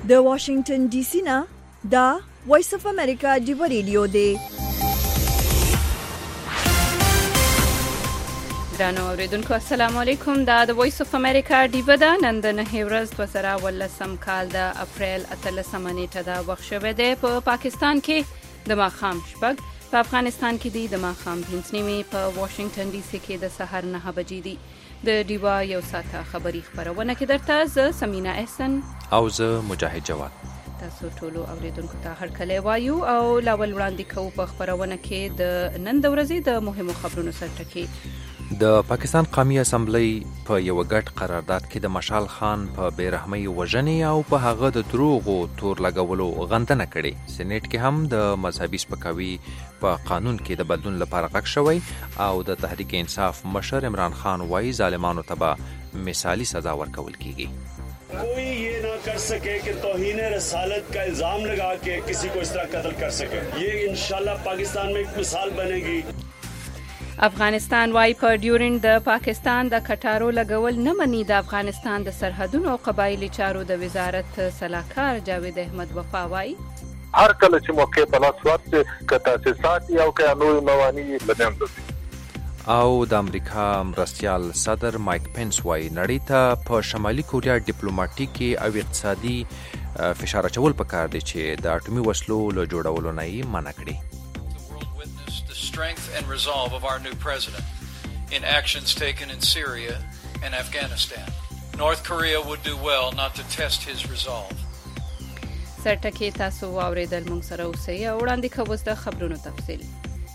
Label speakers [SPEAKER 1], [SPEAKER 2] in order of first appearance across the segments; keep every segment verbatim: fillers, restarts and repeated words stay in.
[SPEAKER 1] د واشنگټن ډي سي نه دا وایس اف امریکا ډیو ریډیو دی.
[SPEAKER 2] درنو اوریدونکو السلام علیکم. دا د وایس اف امریکا ډیو ده. نن د نهه ورځ دوه زره ولسم کال د اپریل اتلسمه نیټه ده. وخت شوی دی په پاکستان کې د ماښام شپږ، په افغانستان کې دی د ماښام پنځه نیمې، په واشنگټن ډي سي کې د سحر نهه بجې دي. د ډیوا یو ساعته خبري خبرونه کې درته زه سمینا احسن
[SPEAKER 3] او زه مجاهد جواد
[SPEAKER 2] تاسو ټولو اوریدونکو ته هرکلی وایو او لاول وړاندې کوو په خبرونه کې د نن د ورځې د مهمو خبرونو سرټکي.
[SPEAKER 3] د پاکستان قومي اسمبلی په یو ګډ قرارداد کې د مشال خان په بیرحمۍ وژنې او په هغه د دروغو تور لګولو غندنه کړې. سېنیټ کې هم د مذهبي سپکاوي په قانون کې د بدلون لپاره غږ شوی او د تحریک انصاف مشر عمران خان وايي ظالمانو ته به مثالي سزا ورکول کیږي.
[SPEAKER 4] کوئی یہ نہ کر سکے کہ توہین رسالت کا الزام لگا کے کسی کو اس طرح قتل کر سکے. یہ انشاءاللہ پاکستان میں ایک مثال بنے گی.
[SPEAKER 2] افغانستان وايي په ډیورنډ د پاکستان د کټارو لګول نه مني. د افغانستان د سرحدونو او قبایلی چارو د وزارت صلاحکار جاوید احمد وفا وايي
[SPEAKER 5] هر کله چې موقع په لاس ورته کته تاسیسات یو قانوني موانع بدم دي.
[SPEAKER 3] او د امریکا مرستیال صدر مایک پنس وايي نړۍ ته په شمالي کوریا ډیپلوماټیکي او اقتصادي فشار اچول پکار دي چې د اټومي وسلو له جوړولو نه یې منع کړي.
[SPEAKER 6] Strength and resolve of our new president in actions taken in Syria and Afghanistan. North Korea would do well not to test his resolve.
[SPEAKER 2] سرټکی تاسو واوریدل. موږ سره اوسئ او وړاندې کوو د خبرونو تفصیل.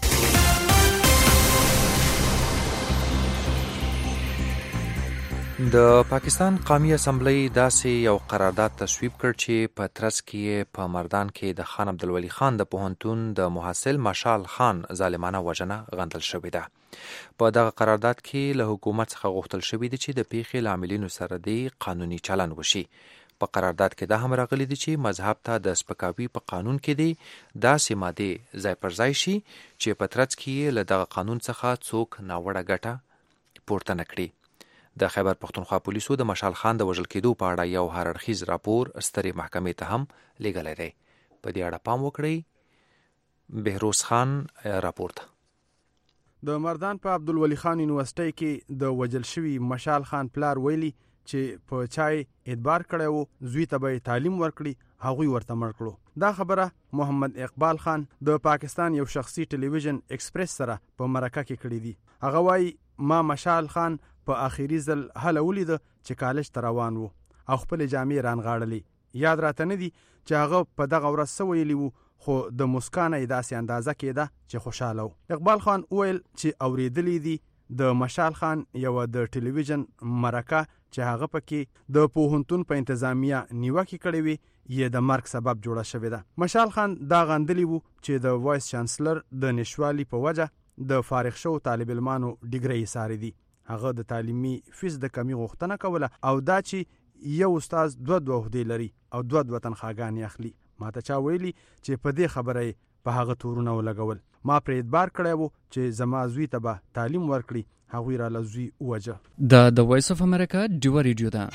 [SPEAKER 3] د پاکستان قومي اسمبلی داسې یو قرارداد تصویب کړ چې په ترڅ کې په مردان کې د خان عبدالولي خان د پوهنتون د محصل مشال خان ظالمانه وژنه غندل شوې ده. په دغه قرارداد کې له حکومت څخه غوښتل شوی دی چې د پیښې لاملینو سره دی قانوني چلن وشي. په قرارداد کې دا هم راغلی دی چې مذهب ته د سپکاوي په قانون کې دی داسې مادې ځای پر ځای شي چې په ترڅ کې له دغه قانون څخه څوک ناوړه ګټه پورته نه کړي. د خیبر پختونخوا پولیسو د مشال خان د وژل کېدو په اړه یو هر اړخیز راپور سترې محکمې ته هم لیږلی دی. په دې اړه پام وکړئ. بهروز خان راپور ته.
[SPEAKER 7] د مردان په عبدالولي خان یونیورسيټي کې د وژل شوي مشال خان پلار ویلي چې په چای اعتبار کړی و زوی ته به تعلیم ورکړي، هغوی ورته مړ کړو. دا خبره محمد اقبال خان د پاکستان یو شخصي ټلویزیون ایکسپریس سره په مرکه کې کړی دی. هغه وایي ما مشال خان په آخري ځل هله ولیده چې کالج ته روان و او خپل جامې رانغاړلې. یاد راته نه دي چې هغه په دغه ورځ څه ویلي وو، خو د مسکانه یې داسې اندازه کېده چې خوشحاله و. اقبال خان وویل چې اورېدلی دي د مشال خان یوه د ټلویزیون مرکه چې هغه پکې د پوهنتون په انتظامیه نیوکې کړې وي یې د مرګ سبب جوړه شوې ده. مشال خان دا غندلی وو چې د وایس چانسلر د نشوالي په وجه د فارغ شو طالب علمانو ډیګري یې ساري دي. هغه د تعلیمي فیس د کمی غوښتنه کوله او دا چې یو استاد دوه دوه عهدې لري او دوه دوه تنخواګانې اخلي. ما ته چا ویلي چې په دې خبره یې په هغه تورونه ولګول. ما پرې اعتبار کړی و چې زما زوی ته به تعلیم ورکړي، هغوی را له زوی ووجه.
[SPEAKER 8] دا د وایس اف امریکا ډیوه ریډیو ده.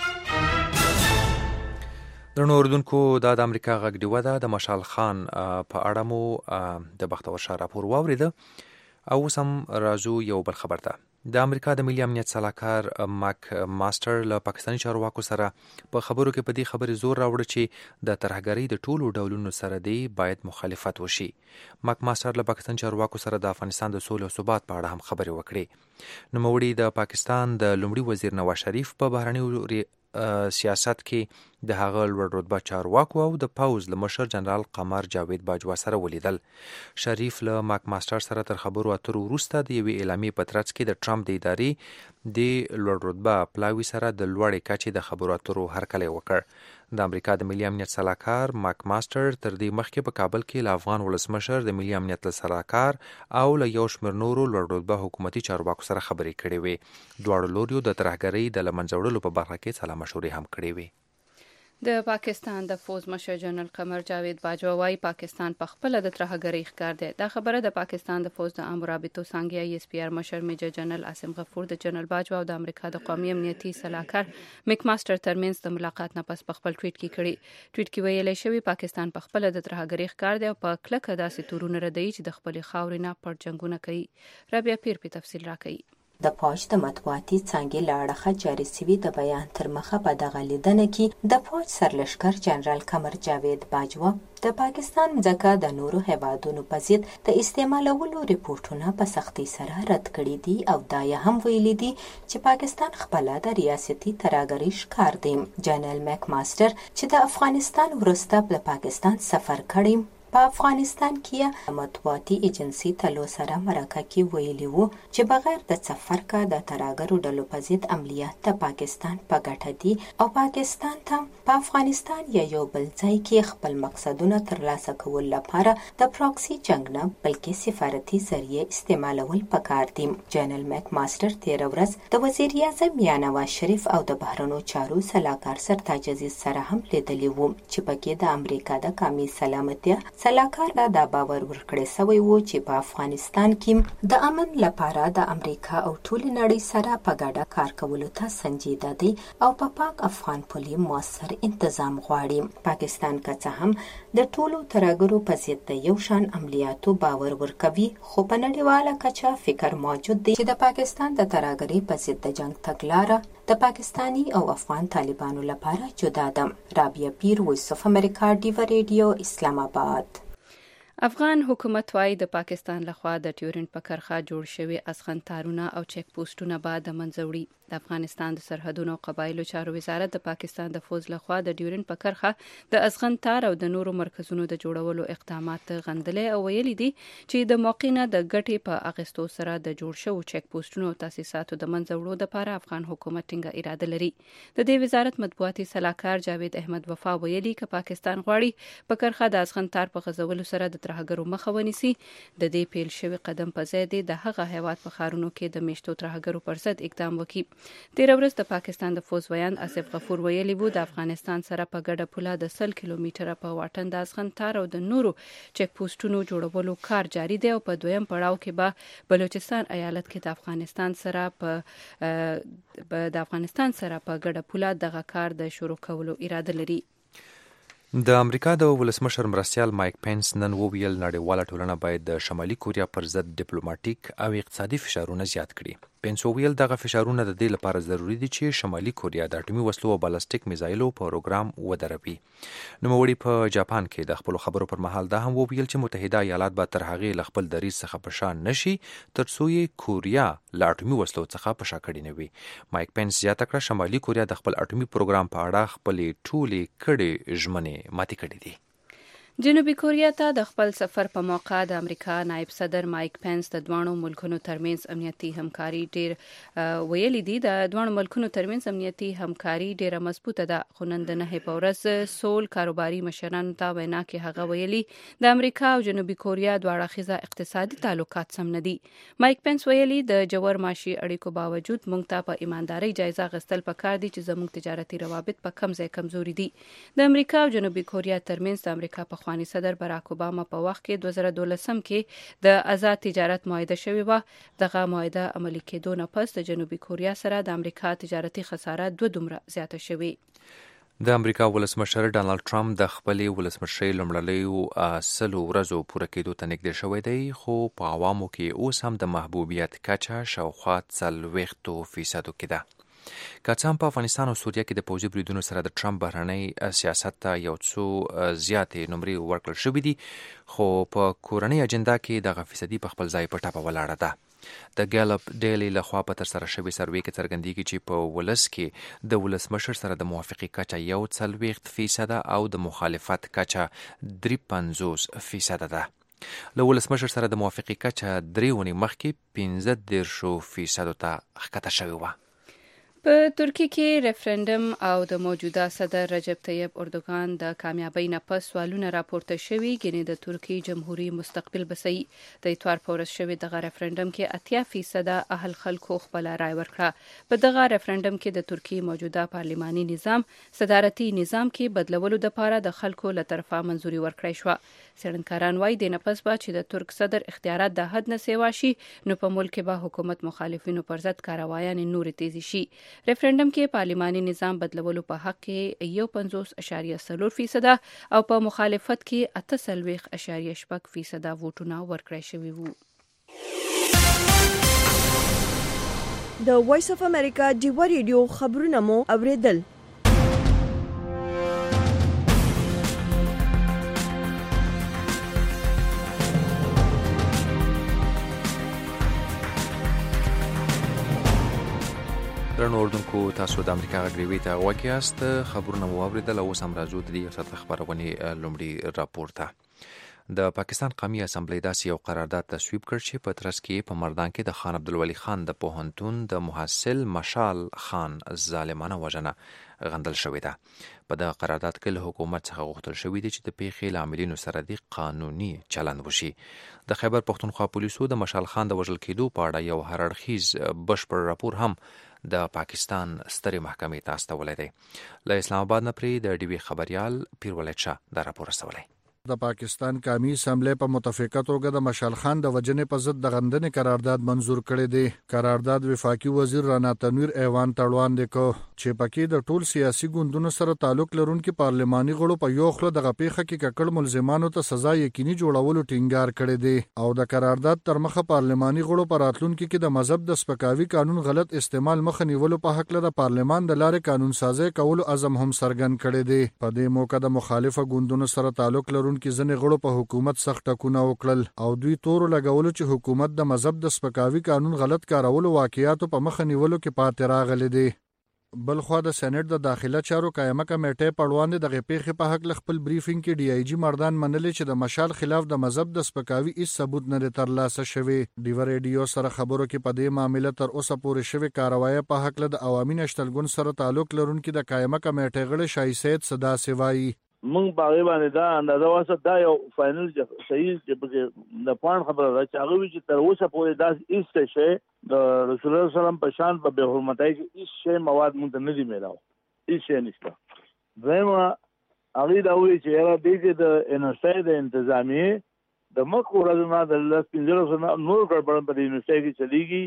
[SPEAKER 3] درنو اوریدونکو دا د امریکا غږ ډیوه ده. د مشال خان په اړه مو د بختور شاه راپور واورېده او اوس هم راځو یو بل خبر ته. د امریکا د ملي امنیت صلاحکار ماک ماستر له پاکستاني چارواکو سره په خبرو کې په دې خبرې زور راوړ چې د ترهګرۍ د ټولو ډولونو سره دی باید مخالفت وشي. ماک ماستر له پاکستان چارواکو سره د افغانستان د سولې او ثبات په اړه هم خبرې وکړې. نوموړي د پاکستان د لومړي وزیر نواز شریف په بهرني سیاست کې د هغه لوړ رتبه چارواکو او د پوز له مشر جنرال قمر جاوید باجوا سره ولیدل. شریف له ماک ماستر سره تر خبرو اترو وروسته د یوې اعلامیې په ترڅ کې د ټرمپ د ادارې د لوړ رتبه پلاوي سره د لوړې کچې د خبرو اترو هرکلی وکړ. د امریکا د ملي امنیت صلاحکار ماک ماستر تر دې مخکې په کابل کې له افغان ولسمشر د ملي امنیت صلاحکار او له یو شمېر نورو لوړ رتبه حکومتي چارواکو سره خبرې کړې وې. دواړو لوریو د ترهګرۍ د له منځه وړلو په برخه کې سلا مشورې هم کړې وې.
[SPEAKER 2] د پاکستان د فوز مشر جنرال قمر جاوید باجوا وايي پاکستان په خپل د ترهګرۍ ښکار دی. دا خبره د پاکستان د فوز د عام رابطو څانګې ای اس پی آر مشر میجر جنرال عاصم غفور د جنرال باجوا او د امریکا د قومي امنیتي صلاحکار میک ماستر ترمنځ د ملاقات نه پس په خپل ټویټ کې کړي. ټویټ کې ویلي شوی پاکستان په خپل د ترهګرۍ ښکار دی او په کلکه داسې تورونه ردی چې د خپل خاورې نه پټ جنگونه کوي. رابعه پیر په تفصیل راکړي.
[SPEAKER 9] د فوج د مطبوعاتي څانګې له اړخه جاري شوي د بیان تر مخه په دغه لیدنه کې د فوج سرلښکر جنرال قمر جاوید باجوا د پاکستان ځکه د نورو هیوادونو په ضد د استعمالولو ریپورتونه په سختۍ سره رد کړي دي او دا یې هم ویلي دي چې پاکستان خپله د ریاستي ترهګرۍ ښکار دی. جنرال میک ماستر چې د افغانستان وروسته د پاکستان سفر کړی په افغانستان کې مطبوعاتي ایجنسی تلو سره مرکه کې ویلي وو چې بغیر د سفر کا د ترهګرو ډلو په ضد عملیات د پاکستان په ګټه دي او پاکستان ته په افغانستان یا یو بل ځای کې خپل مقصدونه ترلاسه کول لپاره د پراکسي جنگ نه بلکې سفارتي ذریعه استعمالول پکار دي. جنرال میک ماستر تیر ورځ د وزیر اعظم میاں نواز شریف او د بهرنیو چارو سلاکار سرتاج عزیز سره هم لیدلی وو چې پکې د امریکا د قومي سلامتیا سلاکار دا باور ورکړی سوی وو چې په افغانستان کې د امن لپاره د امریکا او ټول نړۍ سره په ګډه کار کولو ته سنجیده دی او په پا پاک افغان پولي موثر انتظام غواړي. پاکستان که څه هم د ټولو ترهګرو په ضد د یو شان عملیاتو باور ورکوي خو په نړیواله کچه فکر موجود دی چې د پاکستان د ترهګرۍ په ضد د جنگ تګلاره د پاکستانی او افغان طالبانو لپاره جدا ده. رابعه پیر، وایس اف امریکا، ډیو ریډیو، اسلام آباد.
[SPEAKER 2] افغان حکومت وايي د پاکستان لخوا د ټیورنټ په کرخه جوړ شوی اسخن تارونه او چیک پوسټونه بعد د منځوړي. د افغانستان د سرحدونو او قبایلو چارو وزارت د پاکستان د فوز لخوا د ډیورنټ په کرخه د اسخن تار او د نورو مرکزونو د جوړولو اقدامات غندلې او ویلي دي چې د موقع نه د ګټې په اغستو سره د جوړ شوو چیک پوسټونو او تاسیساتو د منځوړو لپاره افغان حکومت ټینګه اراده لري. د دې وزارت مطبوعاتي صلاحکار جاوید احمد وفا ویلي چې پاکستان غواړي په کرخه د اسخن تار په غځولو سره د ترهګرو مخه ونیسي. د دې پیل شوی قدم په ځای دی د هغه هیواد په ښارونو کې د میشتو ترهګرو پر ضد اقدام وکړي. تیر ورځ د پاکستان د فوز ویاند آصف غفور ویلي وو د افغانستان سره په ګډه پوله د سل کیلومتره په واټن د اسخن تار او د نورو چیک پوسټونو جوړولو کار جاري دی او په دویم پړاو کې به بلوچستان ایالت کې د افغانستان سره په د افغانستان سره په ګډه پوله دغه کار د شروع کولو اراده لري.
[SPEAKER 3] د امریکا د ولسمشر مرستیال مایک پینس نن وویل نړیواله ټولنه باید د شمالي کوریا پر ضد ډیپلوماټیک او اقتصادي فشارونه زیات کړي. پینس وویل دغه فشارونه د دې لپاره ضروری دي چې شمالي کوریا د اټومي وسلو او بالستیک میزایلو پروګرام ودروي. نوموړي په جاپان کې د خپل خبرو پر مهال دا هم وویل چې متحده ایالات به تر هغې له خپل دریځ څخه په شا نشي تر څو یې کوریا له اټومي وسلو څخه په شا کړې نه وي. مایک پینس زیاته کړه شمالي کوریا د خپل اټومي پروګرام په اړه خپلې ټولې کړې ژمنې ماتې کړې دي.
[SPEAKER 2] جنوبي کوریا ته د خپل سفر په موقع د امریکا نائب صدر مایک پینس د دوانو ملکونو ترمنځ امنیتي همکاري ډیر ویلي دي. د دوانو ملکونو ترمنځ امنیتي همکاري ډیره مضبوطه ده خو نن د نهې په ورځ سول کاروباري مشرانو ته وینا کې هغه ویلي د امریکا او جنوبي کوریا دواړه اړخیزه اقتصادي تعلقات سم نه دي. مایک پینس ویلي د جوړ معاشي اړیکو باوجود موږ ته په ایماندارۍ جایزه غستل پکار دي چې زموږ تجارتي روابط په کم ځای کمزوري دي. د امریکا او جنوبي کوریا ترمنځ د امریکا په خواني صدر باراک اوباما په وخت کې دوه زره دولسم کې د آزاد تجارت معاهده شوې وه. دغه معاهده عملي کېدو نه پس د جنوبي کوریا سره د امریکا تجارتي خساره دوه دومره زیاته شوې.
[SPEAKER 3] د امریکا ولسمشر ډانلډ ټرمپ د خپلې ولسمشرۍ لومړنیو سلو ورځو پوره کېدو ته نږدې شوی دی خو په عوامو کې اوس هم د محبوبیت کچه شاوخوا څلوېښتو فیصدو کې ده. که څه هم په افغانستان او سوریه کې د پوځي بریدونو سره د ټرمپ بهرنی سیاست ته یو څو زیاتې نمرې ورکړل شوې دي خو په کورنۍ اجنډا کې دغه فیصدي په خپل ځای په ټاپه ولاړه ده. د ګالپ ډیلی لخوا په ترسره شوې سروې کې څرګندېږي چې په ولس کې د ولسمشر سره د موافقې کچه یو څلوېښت فیصده او د مخالفت کچه درې پنځوس فیصده ده. له ولسمشر سره د موافقې کچه درې اونۍ مخکې پنځه دېرشو فیصدو ته ښکته شوې وه.
[SPEAKER 2] په ترکیه کې ریفرندم او د موجوده صدر رجب طیب اردوغان د کامیابۍ نه پس سوالونه راپورته شوي، ګینې د ترکیې جمهوریت مستقبل بسي د اتوار په ورځ شوي دغه ریفرندم کې اتیا فیصد اهل خلکو خپل رائے ورکړه. په دغه ریفرندم کې د ترکیې موجوده پارلماني نظام صدارتي نظام کې بدلولو لپاره د خلکو له طرفه منځوري ورکړی شو. څېړنکاران وایي د نفس با چې د ترک صدر اختیارات د حد نه سیوا شي نو په ملک کې به حکومت مخالفینو پر ضد کاروایان نور تیزی شي. ریفرندم کې پارلماني نظام بدلولو په حق کې یو پنځوس اشاریه څلور فیصد او په مخالفت کې اته څلوېښت اشاریه شپږ فیصد ووټونه ورکړای شوي وو.
[SPEAKER 1] د وایس اف امریکا ډیوا ریډیو خبرونه مو اوریدل.
[SPEAKER 3] درنو اردوونکو، تاسو د امریکا غږ ریوي ته غوږ یاست. خبرونه مو واورېدل. اوس هم راځو د دې ساعت خبرونې لومړي راپور ته. د پاکستان قومي اسمبلی داسې یو قرارداد تصویب کړ چې په ترڅ کې په مردان کې د خان عبدالولي خان د پوهنتون د محصل مشال خان ظالمانه وژنه غندل شوې ده. په دغه قرارداد کې له حکومت څخه غوښتل شوي دي چې د پیښې له عاملینو سره د قانوني چلند وشي. د خیبر پښتونخوا پولیسو د مشال خان د وژل کېدو په اړه یو هر اړخیز بشپړ راپور هم د پاکستان سترې محکمې ته استولی دی. له اسلام آباد نه پرې د ډي وي خبريال پیرولید شاه دا راپور رسولی.
[SPEAKER 10] د پاکستان قومي اسمبلی په متفقه توګه د مشال خان د وژنې په ضد د غندنې قرارداد منظور کړی دی. قرارداد وفاقي وزیر رانا تنویر ایوان تړوان دی کو چې پکې د ټول سیاسي ګوندونو سره تعلق لرونکي پارلماني غړو په یو خله دغه پیښه کې ککړ ملزمانو ته سزا یقیني جوړولو ټینګار کړی دی او د قرارداد تر مخه پارلماني غړو په راتلونکي کې د مذهب د سپکاوي قانون غلط استعمال مخه نیولو په حق له پارلمان د لارې قانون سازي کولو عزم هم څرګند کړی دی. په دې موقع د مخالفه ګوندونو سره تعلق لرونکي کې ځنې غړو په حکومت سخت ټکونه وکړل او دوی تور لګولو چې حکومت د مذهب د سپکاوي قانون غلط کارولو واقعیاتو په مخه نیولو کې پاتې راغلی دی. بل خو د سېنات د داخله چارو قائمه کمیټې په وړاندې د غپېخې په حق خپل بریفینګ کې ډي آی جی مردان منلې چې د مشال خلاف د مذهب د سپکاوي هیڅ ثبوت نه ترلاسه شوی. ډیو ریډیو سره خبرو کې په دې معاملې تر اوسه پورې شوی کاروایی په حق د عوامي نشتلګون سره تعلق لرونکي د قائمه کمیټې غړي شای سید صدا سوای
[SPEAKER 11] مونږ باغې باندې دا اندازه واسه دا یو فائنل صحیح چې د پوان خبره ده چې هغه چې تر اوسه پورې دا ایسته شي د رسول الله سلام په شان په به حرمتای کې هیڅ شی مواد مونږ نه دي میلاو هیڅ شی نشته. زما هغه دا وی چې را دې چې د انسای د انتظامیه د مخ ورځ نه د لاس پنځه سره نور ګډوډ په یونیورسيټي کې چلیږي.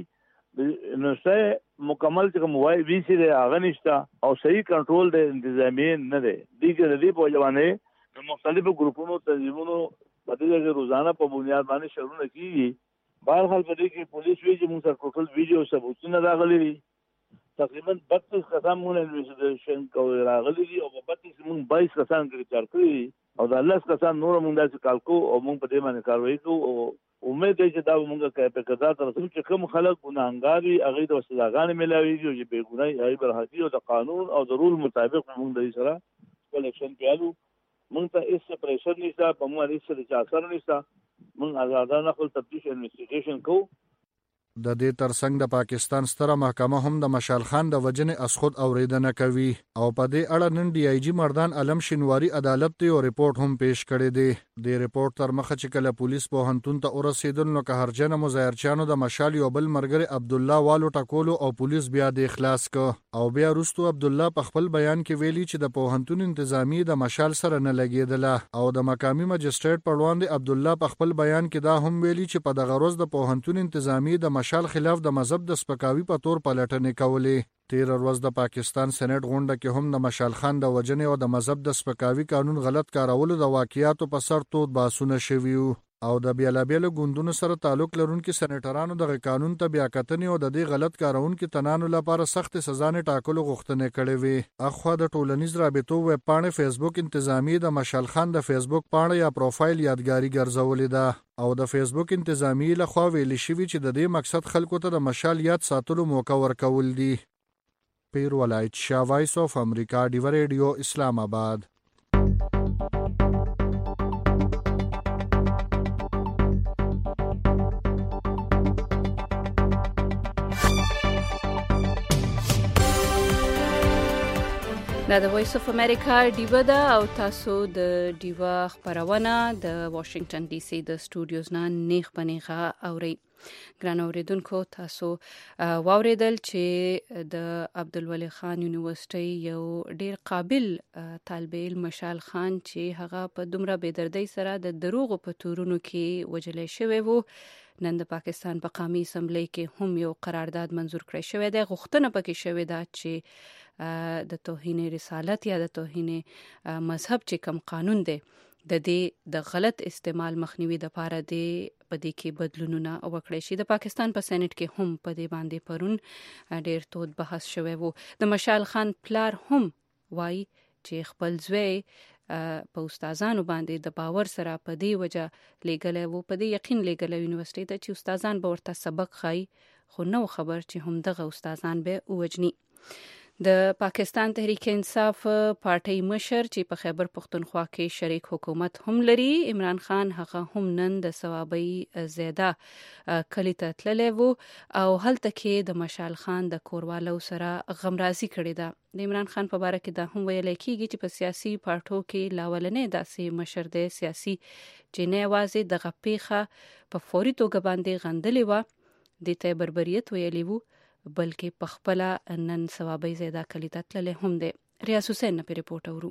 [SPEAKER 11] نو سه مکمل چې موبایل وی سي د هغه نشته او صحیح کنټرول د انتظامیه نه دی. دغه د دې په ځوانه د مختلفو ګروپونو تنظیمونو په دې کې روزانه په بنیاد باندې شروع کیږي. بهر حال په دې کې پولیس وی چې موږ سره ټوټل ویډیو ثبوتونه راغلي دي. تقریبا بتیس کسان موږ انویسټیګیشن کوي راغلي دي او په بتیس موږ بایس کسان ګرفتار کړی او د الله کسان نور موږ داسې کال کو او موږ په دې باندې کاروایی کوو او امید دی چې دا موږ کې په قضا تر څو چې کوم خلک ګناهګار وي هغه د سزاګانې ملاويږي چې بے ګناي هغه برحقي او د قانون او د رول مطابق موږ د سره کلیکشن پیالو. موږ ته هیڅ پریشر نشته، په موږ هیڅ د اثر نشته. موږ آزادانه خپل تفتیش انویسټیګیشن کوو.
[SPEAKER 10] د دې ترڅنګ د پاکستان ستره محکمه هم د مشال خان د وجنې اسخود اوریدنه کوي او په دې اړه نن ډي آی جی مردان علم شینواری عدالت ته یو ریپورت هم پیش کړی دی. د ریپورت تر مخه چې کله پولیس په هنتون ته ورسېدل نو قهرجن مظاهرچیانو د مشال یو بل مرګري عبد الله والو ټکولو او پولیس بیا د اخلاص ک او بیا وروسته عبد الله په خپل بیان کې ویلي چې د پوهنتون انتظامی د مشال سره نه لګیدله او د مقامی مجستریټ په وړاندې عبد الله په خپل بیان کې دا هم ویلي چې په دغه ورځ د پوهنتون انتظامی د مشال خلاف د مذهب د سپکاوي په تور پلټنې کولې. تیر ورځ د پاکستان سېنات غونډه کې هم د مشال خان د وجنې او د مذهب د سپکاوي قانون غلط کارولو د واقعیاتو په سر تود باسونه شوي او د بیلابیلو ګوندونو سره تعلق لرونکي سېنیټرانو دغه قانون ته بیا کتنې او د دې غلط کارونکو تنانو لپاره سخت سزا نه ټاکلو غوښتنه کړې وي. اخوا د ټولنیز رابطو ویب پاڼې فیسبوک انتظامی د مشال خان د فیسبوک پاڼه یا پروفایل یادګاری ګرځولې ده او د فیسبوک انتظامی له خوا ویل شوی چې د دې مقصد خلکو ته د مشال یاد ساتلو موقع ورکول دي. پیر ولایت شاه وایس اف امریکا ډیو ریډیو اسلام آباد.
[SPEAKER 2] دا د وایس اف امریکا ډیوا ده او تاسو د ډیوا خبرونه د واشنگټن ډي سي د سټوډیوز نه نیغ پنیغه اوري. ګران اوریدونکو، تاسو واوریدل چې د عبدالولي خان یونیورسيټي یو ډیر قابل طالب علم مشال خان چې هغه په دومره بېدردۍ سره د دروغ په تورونو کې وجلې شوی وو، نن د پاکستان په قومي اسمبلی کې هم یو قرارداد منزور کړی شوی دی. غوښتنه پکې شوې ده چې د توهین رسالت یا د توهین مذهب چې کوم قانون دی د دې د غلط استعمال مخنیوي د پاره دی په دې کې بدلونونه وکړي شي. د پاکستان په سېنات کې هم په دې باندې پرون ډېر تود بحث شوی وو. د مشال خان پلار هم وایي چې خپل زوی په استادانو باندې د باور سره په دې وجه لګلې وو، په دې یقین لګلې یونیورسيټي ته چې استادان به ورته سبق خای، خو نو خبر چې هم دغه استادان به وجني. د پاکستان تحریک انصاف پارټي مشر چې په خیبر پختونخوا کې شریک حکومت هم لري، عمران خان، هغه هم نن د ثوابي زیاده کلی ته تللی وو او هلته کې د مشال خان د کوروالو سره غمرازي کړې ده. د عمران خان په باره کې دا هم ویل کېږي چې په سیاسي پارټو کې لاولنې داسې مشر دی سیاسي چې نه یوازې دغه پیښه په فوري توګه باندې غندلې وه، د ته بربریت ویلی وو، بلکې په خپل نن ثوابي زیاده کلی ته تللی هم دی. ریاض حسین نه ریپورت اورو.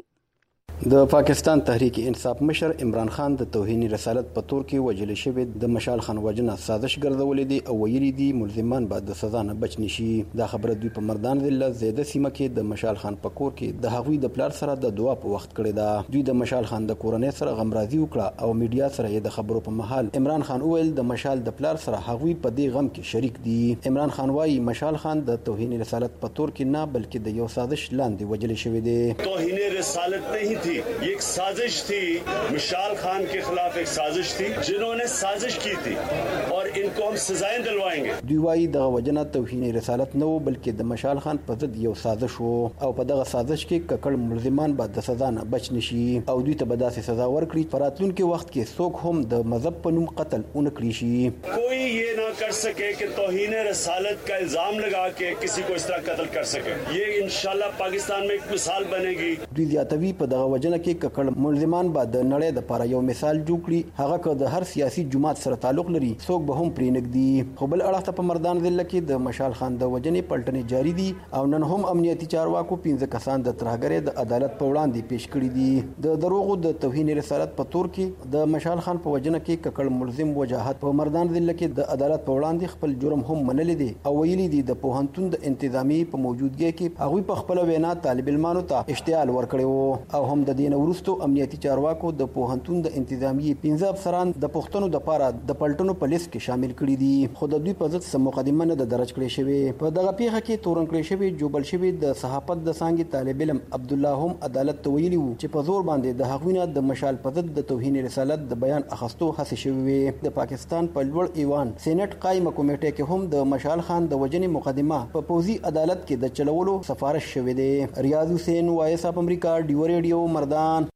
[SPEAKER 12] د پاکستان تحریک انصاف مشر عمران خان د توهین رسالت په تور کې وجل شوی د مشال خان وجنه سازش ګرځولې دي او ویلي دي ملزمان بعد د سزا نه بچ نشي. دا خبره دوی په مردان ضلع زیاده سیمه کې د مشال خان په کور کې د هغوی د پلار سره د دعا په وخت کړی دا. دوی د مشال خان د کورنۍ سره غمرازي وکړه او میډیا سره یې د خبرو په محل عمران خان وویل د مشال د پلار سره هغوی په دې غم کې شریک دي. عمران خان وايي مشال خان د توهین رسالت په تور کې نه بلکې د یو سازش لاندې وجل شوی دی.
[SPEAKER 4] توهین رسالت नहीं थी, ये एक साजिश थी. मशाल खान के खिलाफ एक साजिश थी जिन्होंने साजिश की थी और इनको हम सजाएं दिलवाएंगे.
[SPEAKER 12] دوی وايي دغه وجنه توهین رسالت نه و بلکې د مشال خان په ضد یو سازش وو او په دغه سازش کې ککړ ملزمان بعد د سزا نه بچ نشي او دوی ته به داسې سزا ورکړي فراتلونکي وخت کې څوک هم د مذهب په نوم قتل اون کړی شي.
[SPEAKER 4] कोई ये ना कर सके कि तौहीन रसालत का इल्जाम लगा के किसी को इस तरह कत्ल कर सके. ये इंशाल्लाह पाकिस्तान में एक मिसाल बनेगी.
[SPEAKER 12] دوی زیاتوي په دغه وجنه کې ککړ ملزمان بعد د نړۍ د لپاره یو مثال جوړ کړي، هغه که د هر سیاسي جماعت سره تعلق لري څوک به هم پرې نږدي. خو بل اړخ ته په مردان ضلع کې د مشال خان د وجنې پلټنې جاري دي او نن هم امنیتي چارواکو پنځه کسان د ترهګرۍ د عدالت په وړاندې پیش کړي دي. د دروغو د توهین رسالت په تور کې د مشال خان په وجنه کې ککړ ملزم وجاهت په مردان ضلع کې د عدالت په وړاندې خپل جرم هم منلي دي او ویلي دي د پوهنتون د انتظامی په موجودګۍ کې هغوی په خپل وینا طالب علمانو ته اشتعال ورکړی وو او هم د دین وروسته امنیتي چارواکو د پوهنتون د انتظامی پنځه افسران د پښتنو د پاره د پلټنو په لیست کې شامل کړي دي، خو د دوی په ضد سم مقدمه نه درج کړې شوې. په دغه پیښه کې تورن کړی شوی جوبل شوی د صحافت د څانګې طالب علم عبد الله هم عدالت ته ویلي وو چې په زور باندې د هغوی د مشال په ضد د توهین رسالت د بیان اخستو هڅې شوې. د پاکستان په لوړ ایوان سېنات قائمه کمیټه کې هم د مشال خان د وجنې مقدمه په پوزي عدالت کې د چلولو سفارش شوې ده. ریاض حسین، وایس اف امریکا، ډیو ریډیو، مردان.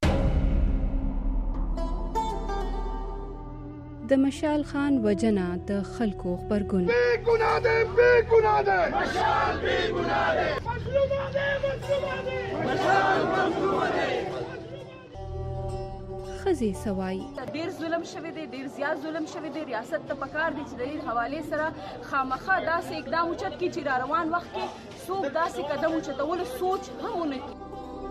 [SPEAKER 2] د مشال خان وجنه د خلکو خبرګون
[SPEAKER 13] بے گناہ دے بے گناہ دے مشال بے گناہ دے مظلوم دے مظلوم دے مشال مظلوم دے.
[SPEAKER 2] خزي سوای
[SPEAKER 14] ډیر ظلم شوی دی، ډیر زیات ظلم شوی دی. ریاست ته پکار دی چې د دې حواله سره خامخا داسې اقدام اوچت کړي چې را روان وخت کې څوک داسې قدم اوچتول سوچ هم ونه کړي.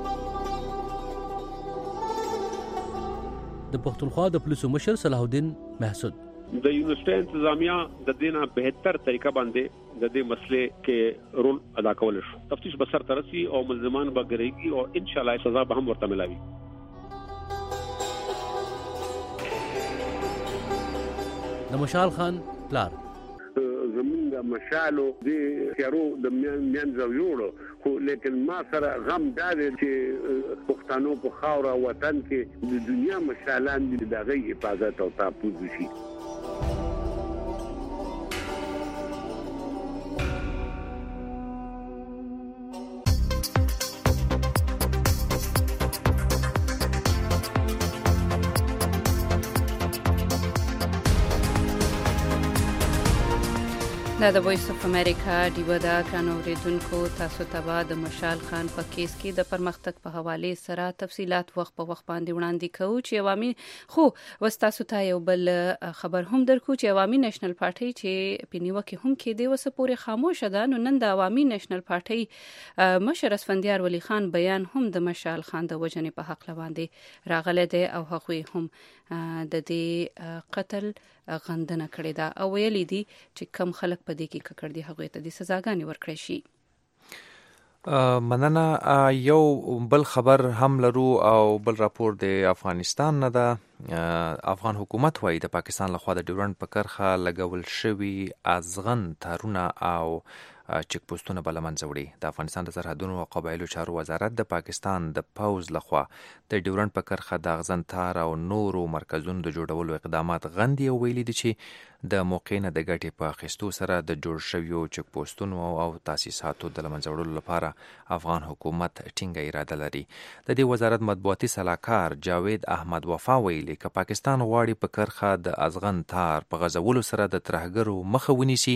[SPEAKER 15] د پښتونخوا د پولیسو مشر صلاح الدین محسود
[SPEAKER 16] د یونیورسيټي انتظامیه د دینه بهتر طریقه باندې د دې مسلې کې رول ادا کول شو. تفتیش به سر ترسي او ملزمان به ګرځي او ان شاء الله سزا به هم ورته ملاوي.
[SPEAKER 15] د مشال خان پلار
[SPEAKER 17] زمونږ مشالو د خیرو د میان زویوړو خو لیکن ما سره غم دا دی چې پښتنو په خاور وطن کې د دنیا مشالان د دغه حفاظت او تحفظ شي.
[SPEAKER 2] دا د وایس اف امریکا ډیوه دا ګران اوریدونکو تاسو ته به د مشال خان په کیس کې د پرمختګ په حواله سره تفصيلات وخت په وخت باندې وړاندې کوو چې عوامي خو وستاسو ته یو بل خبر هم درکو چې عوامي نېشنل پارټي چې پینیو کې هم کې دی وسه پورې خاموش ده. نو نن د عوامي نېشنل پارټي مشر اسفندیار ولی خان بیان هم د مشال خان د وجنې په حق باندې راغله دی او هغوی هم د دې قتل غندنه کړې ده او ویلي دي چې کم خلک په دې کې ککړ دي هغه ته د سزاګانې ورکړي شي.
[SPEAKER 3] مننه. یو بل خبر هم لرو او بل راپور د افغانستان نه ده. افغان حکومت وايي د پاکستان لخوا د ډیورنډ په کرخه لګول شوی ازغن تارونه او چک پوسټونه بل منځ وړي. د افغانستان د سرحدونو او قبایلو چارو وزارت د پاکستان د پوز لخوا د ډیورنډ په کرخه د ازغن تار او نورو مرکزونو د جوړولو اقدامات غندي او ویلي دي چې د موقع نه د ګټې په اخیستو سره د جوړ شویو چک پوسټونو او تاسیساتو د منځ وړلو لپاره افغان حکومت ټینګه اراده لري. د دې وزارت مطبوعاتي سلاکار جاوید احمد وفا ویلي چې پاکستان غواړي په کرخه د ازغن تار په غزولو سره د ترهګرو مخه ونیسي.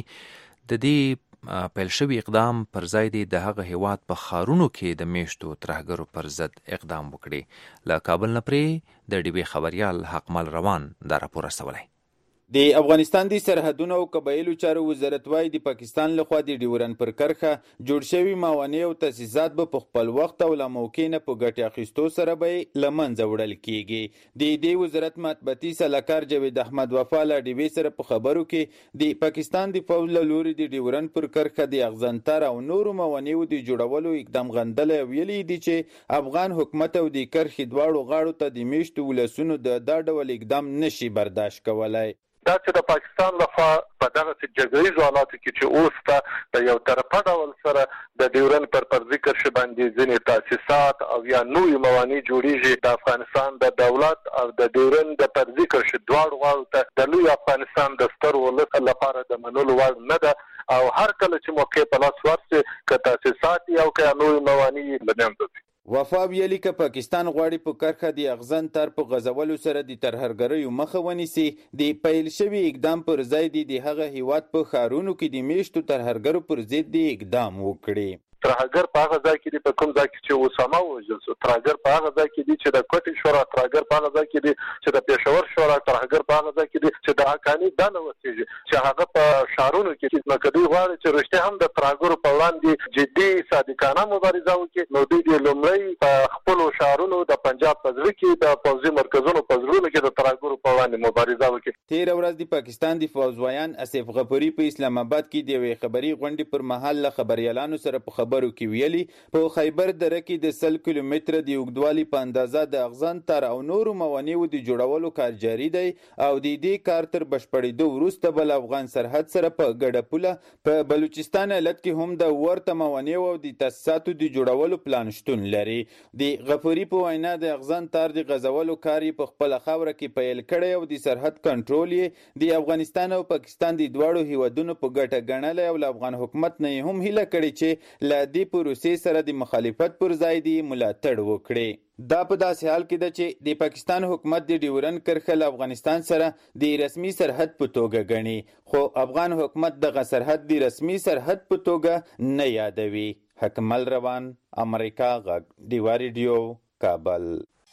[SPEAKER 3] د دې پیل شوی اقدام پر ځای دی د هغه هیواد په خارونو کې د میشتو ترهګرو پر ضد اقدام وکړي. له کابل نه پرې د ډیوی خبريال حقمل روان دا راپور استولی.
[SPEAKER 18] د افغانستان د سرحدونو او قبایلو چارو وزارت وايي د پاکستان لخوا د ډیورن پر کرخه جوړ شوی موانع او تاسیسات به په خپل وخت او له موقع نه په ګټه اخیستو سره به لمنځه وړل کیږي. د دې وزارت مطبوعاتي سلاکار جاوید احمد وفا له ډیوی سره په خبرو کې د پاکستان د فوج له لوري د ډیورن پر کرخه د اغزنتر او نورو موانعو د جوړولو اقدام غندل ویلي دي چې افغان حکومت او د کرخې دواړو غاړو ته د میشتو ولسونو د دا ډول اقدام نشي برداشت کولای.
[SPEAKER 5] دا چې د پاکستان لخوا په دغه جګړیزو حالاتو کې چې اوس ته د یو طرفه ډول سره د ډیورن پر پر ذکر شي باندې ځینې تاسیسات او یا نوې موانع جوړیږي د افغانستان د دولت او د ډیورن د پر ذکر شي دواړو غاړو ته د لوی افغانستان د ستر ولس لپاره د منلو وړ نه ده او هر کله چې موقع په لاس ورسي که تاسیسات یا که نوې موانع لنیم دي.
[SPEAKER 18] وفا ویلي که پاکستان غواړي په کرخه د اغزن تر په غزولو سره د ترهګریو مخه ونیسي. د پیل شوی اقدام پر ځای دی د هغه هیواد په خارونو کې د میشتو ترهګرو پر ضد د اقدام وکړي.
[SPEAKER 5] ترهګر په هغه ځای کې دی په کوم ځای کې چې اسامه وژل شو، ترهګر په هغه ځای کې دی چې د کوټې شورا، ترهګر په هغه ځای کې دی چې د پېښور شورا، ترهګر په هغه ځای کې دی چې د حقاني دنه وسیږي چې هغه په شهرونو کې نو کدی غواړي چې رښتیا هم د ترهګرو په وړاندې جدي صادقانه مبارزه وکړي نو دوی د لومړی په خپل شهرونو د پنجاب په ځل کې د پوځي مرکزونو په ځلونو کې د ترهګرو په وړاندې مبارزه وکړي.
[SPEAKER 18] تیر ورځ د پاکستان د فوجویان اسف غفوري په اسلام آباد کې د یوې خبري غونډې پر مهال له خبريالانو سره په خبرو کې ویلي په خیبر دره کې د سل کیلومتره د اوږدوالي په اندازه د اغزن تر او نورو موانعو د جوړولو کار جاري دی او د دې کار تر بشپړېدو وروسته بل افغان سرحد سره په ګډه پوله په بلوچستان ایالت کې هم د ورته موانعو او د تاسیساتو د جوړولو پلان شتون لري. د غفوري په وینا د اغزن تر د غزولو کار په خپل خاوره کې پیل کړی او د سرحد کنټرول یې د افغانستان او پاکستان د دواړو هیوادونو په ګټه ګڼل او د افغان حکومت نه هم هیله کړې چې له دې پروسې سره د مخالفت پر ځای دی ملاتړ وکړي. دا په داسې حال کې ده چې د پاکستان حکومت د ډیورن کرښه له افغانستان سره د رسمي سرحد په توګه ګڼي خو افغان حکومت دغه سرحد د رسمي سرحد په توګه نه یادوي. حکمل روان، امریکا غږ، ډیوا ریډیو، کابل.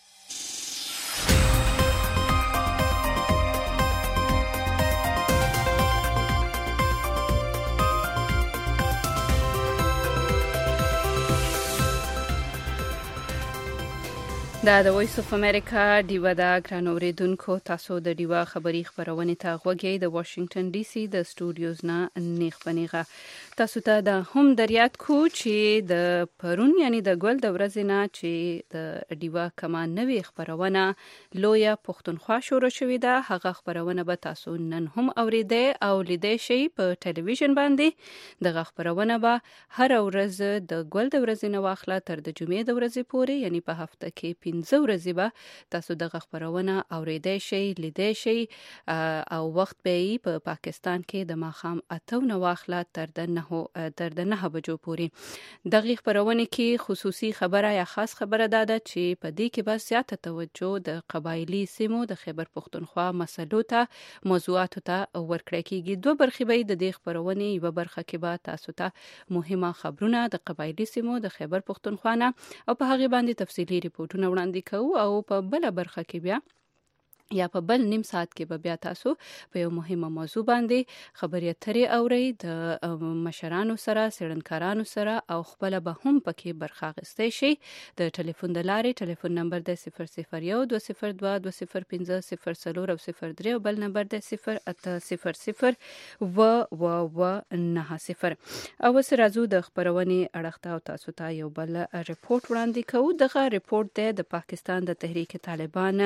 [SPEAKER 2] دا د وایس اف امریکا ډیوا دا ګران اوریدونکو تاسو د ډیوا خبری خبرونه ته غوږی د واشنگټن ډي سي د سټوډیوز نه نیغ پنیغه. تاسو ته د هم دریات کو چې د پرون یعنی د ګل د ورځې نه چې د ډیوا کما نوې خبرونه لویا پښتونخوا شروع شوې ده. هغه خبرونه به تاسو نن هم اوریدئ او لیدئ شئ په ټلویزیون باندې. دغه خبرونه به هر ورځ د ګل د ورځې نه واخله تر د جمعې د ورځې پورې یعنی په هفته کې پنځه ورځې به تاسو دغه خبرونه اوریدئ شئ لیدئ شئ او وخت به په پاکستان کې د ماښام اته نه واخله تر د نهه تر د نهه بجو پورې دغه خبرونه کې خصوصي خبره یا خاص خبره ده چې په دې کې به زیاته توجه د قبایلی سیمو د خیبر پختونخوا مسلو ته موضوعاتو ته ورکړی کیږي. دوه برخې به د دې خبرونه یو برخه کې به تاسو ته مهمه خبرونه د قبایلی سیمو د خیبر پختونخوا نه او په هغه باندې تفصیلی ریپورتونه وړاندې کوو او په بل برخه کې بیا یا په بل نیم ساعت کې به بیا تاسو په یو مهمه موضوع باندې خبرې اترې اورئ د مشرانو سره سړنکارانو سره او خپل به هم پکې برخه اخیستی شي. د ټلیفون د لارې ټلیفون نمبر د صفر صفر یو دوه صفر دوه دوه صفر پنځه صفر څلور او صفر درې او بل نمبر د صفر اته صفر صفر و و و نه صفر. او اوس راځو د خبرونې اړخ ته او تاسو ته یو بل ریپورت وړاندې کوو. دغه ریپورت دی د پاکستان د تحریک طالبان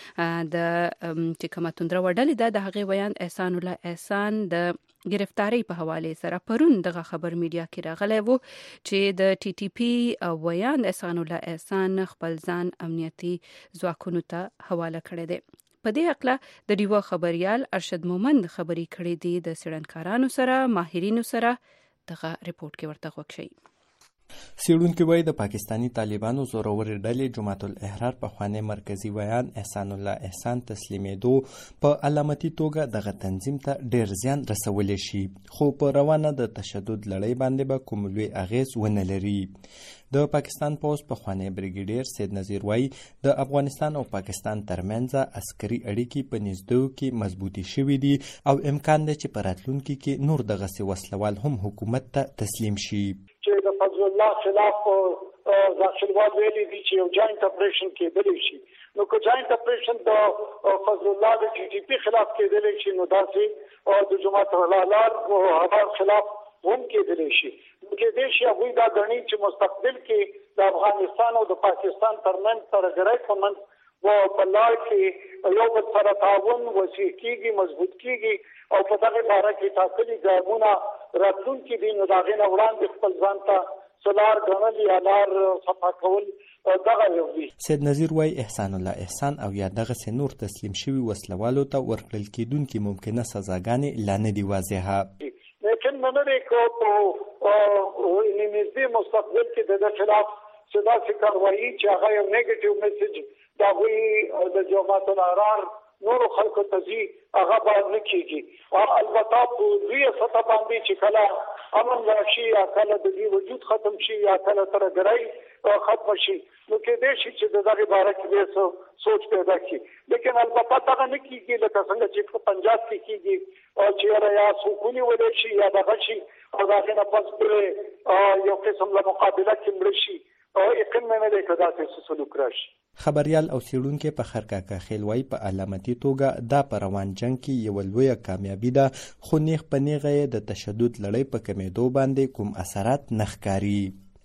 [SPEAKER 2] د چې کومه توندره وډلې ده د هغې ویاند احسان الله احسان د گرفتاری په حواله سره پرون دغه خبر میډیا کې راغلی وو چې د ټي ټي پی ویاند احسان الله احسان خپل ځان امنیتي ځواکونو ته حواله کړی دی. په دې حقله د ډیوه خبريال ارشد مومند خبرې کړې دي د سړنکارانو سره ماهرینو سره. دغه ریپورت کې ورته غوږ شئ.
[SPEAKER 19] څېړونکي وایي د پاکستاني طالبانو زورورې ډلې جماعت الاحرار پخوانی مرکزي ویان احسان الله احسان تسلیمېدو په علامتي توګه دغه تنظیم ته ډېر زیان رسولی شي، خو په روانه د تشدد لړۍ باندې به کوم لوی اغېز ونه لري. د پاکستان پوز پخوانی بریګیډیر سید نذیر وایي د افغانستان او پاکستان ترمنځ عسکري اړیکې په نږدېو کې مضبوطې شوي دي او امکان دی چې په راتلونکي کې نور دغسې وسلوال هم حکومت ته تسلیم شي.
[SPEAKER 20] چې د فضل الله خلاف داخلوال ویلي دي چې یو جاینټ اپریشن کېدلی شي، نو که جاینټ اپریشن د فضل الله د ټي ټي پی خلاف کېدلی شي نو داسې د جماعت الاحرار خلاف هم کېدلی شي. نو کېدای شي هغوی دا ګڼي چې مستقبل کې د افغانستان او د پاکستان ترمنځ ترهګرۍ په منځ و په لار کې یو بل سره تعاون وسیع کېږي، مضبوط کېږي او په دغه باره کې ټاکلي ګامونه راتلونکي دي. نو د هغې نه وړاندې خپل ځان ته سلار ګڼل یا لار صفا کول دغه یو دي.
[SPEAKER 19] سید نذیر وایي احسان الله احسان او یا دغسې نور تسلیم شوي وسلوالو ته ورکړل کېدونکي ممکنه سزاګانې لا نه دي واضحه.
[SPEAKER 20] لیکن مننه کو په نږدې مستقبل کې د دې خلاف چې داسې کاروایي چې هغه یو نیګیټیو میسج د هغوی د جماعت الاحرار نورو خلکو ته ځي هغه باید نه کېږي. البته په لویه سطح باندې چې کله امن راشي یا کله د دې وجود ختم شي یا کله ترهګرۍ ختم شي نو کېدای شي چې د دغې باره کې بیا سوچ پیدا کړي. لیکن البته دغه نه کېږي لکه څنګه چې په پنجاب کې کېږي چې یاره یا څوک ونیولی شي یا دغه شي او د هغې نه پس پرې یو قسم له مقابله کې مړه شي. یقین مې نه دی که داسې سلوک راشي.
[SPEAKER 19] خبریال او څېړونکی فخر کاکا خیل وایي په علامتي توګه دا په روان جنګ کې یوه لویه کامیابي ده، خو نیغ په نیغه یې د تشدد لړۍ په کمېدو باندې کوم اثرات نه ښکاري.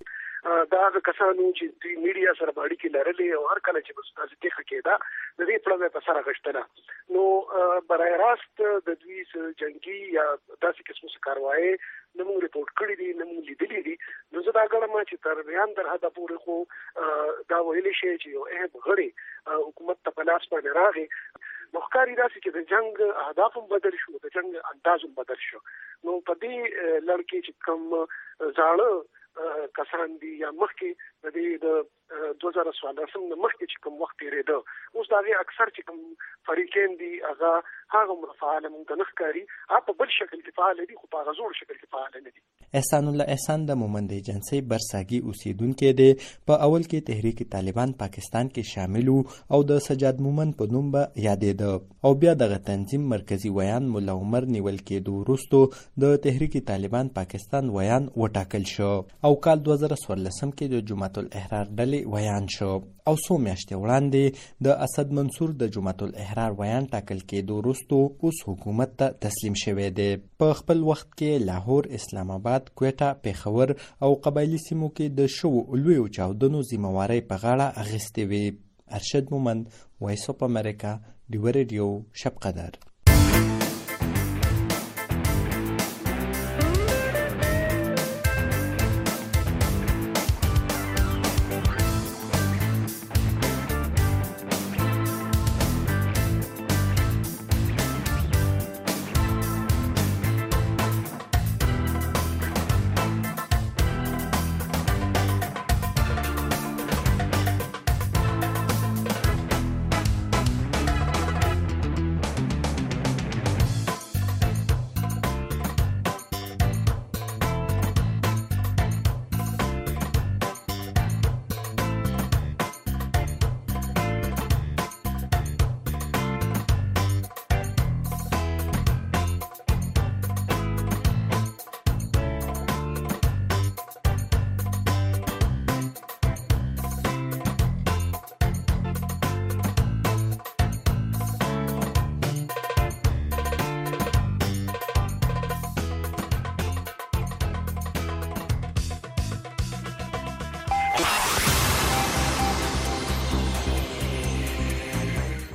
[SPEAKER 21] دا هغه کسانو چې دوی میډیا سره په اړیکې لرلې او هر کله چې بس داسې تېښه کېده د دې پړه مې په سر اخیستله نو برای راست د دوی جنګي یا داسې قسمو څه کاروایي نه موږ ریپورټ کړي دي نه موږ لیدلي دي. نو زه دا ګڼم چې تر بیان تر حده پورې خو دا ویلی شي چې یو اهم غړی حکومت ته په لاس باندې راغی نو ښکاري داسې چې د جنګ اهداف هم بدل شو، د جنګ انداز هم بدل شو. نو په دې لړ کې چې کوم زاړه کسان دي یا مخکې د دې د دوه زره څوارلسم نه مخکې چې کوم وخت تېرېده اوس د هغې اکثر چې کوم فریقین دي هغه هغه فعاله مونږ ته نه ښکاري، هغه په بل شکل کې فعاله دي خو په هغه زوړ شکل کې فعاله نه دي.
[SPEAKER 19] احسان الله احسان د مومند ایجنسۍ برساګي اوسیدونکی دی. په اول کې تحریک طالبان پاکستان کې شامل او د سجاد مومند په نوم به یادېده او بیا دغه تنظیم مرکزي ویان ملا عمر نیول کېدو وروستو د تحریک طالبان پاکستان ویان وټاکل شو او کال دوه زره څوارلسم کې د جماعت الاحرار ډلې ویان شو او څو میاشتې وړاندې د اسد منصور د جماعت الاحرار ویان ټاکل کېدو وروستو اوس حکومت ته تسلیم شوی دی. په خپل وخت کې لاهور، اسلام آباد، کویټه، پیښور او قبایلي سیمو کې د شوو لویو چاودنو ذمهوارۍ په غاړه اخیستې وې. ارشد مومند، وایس اف امریکا، ډیوه ریډیو، شب قدر.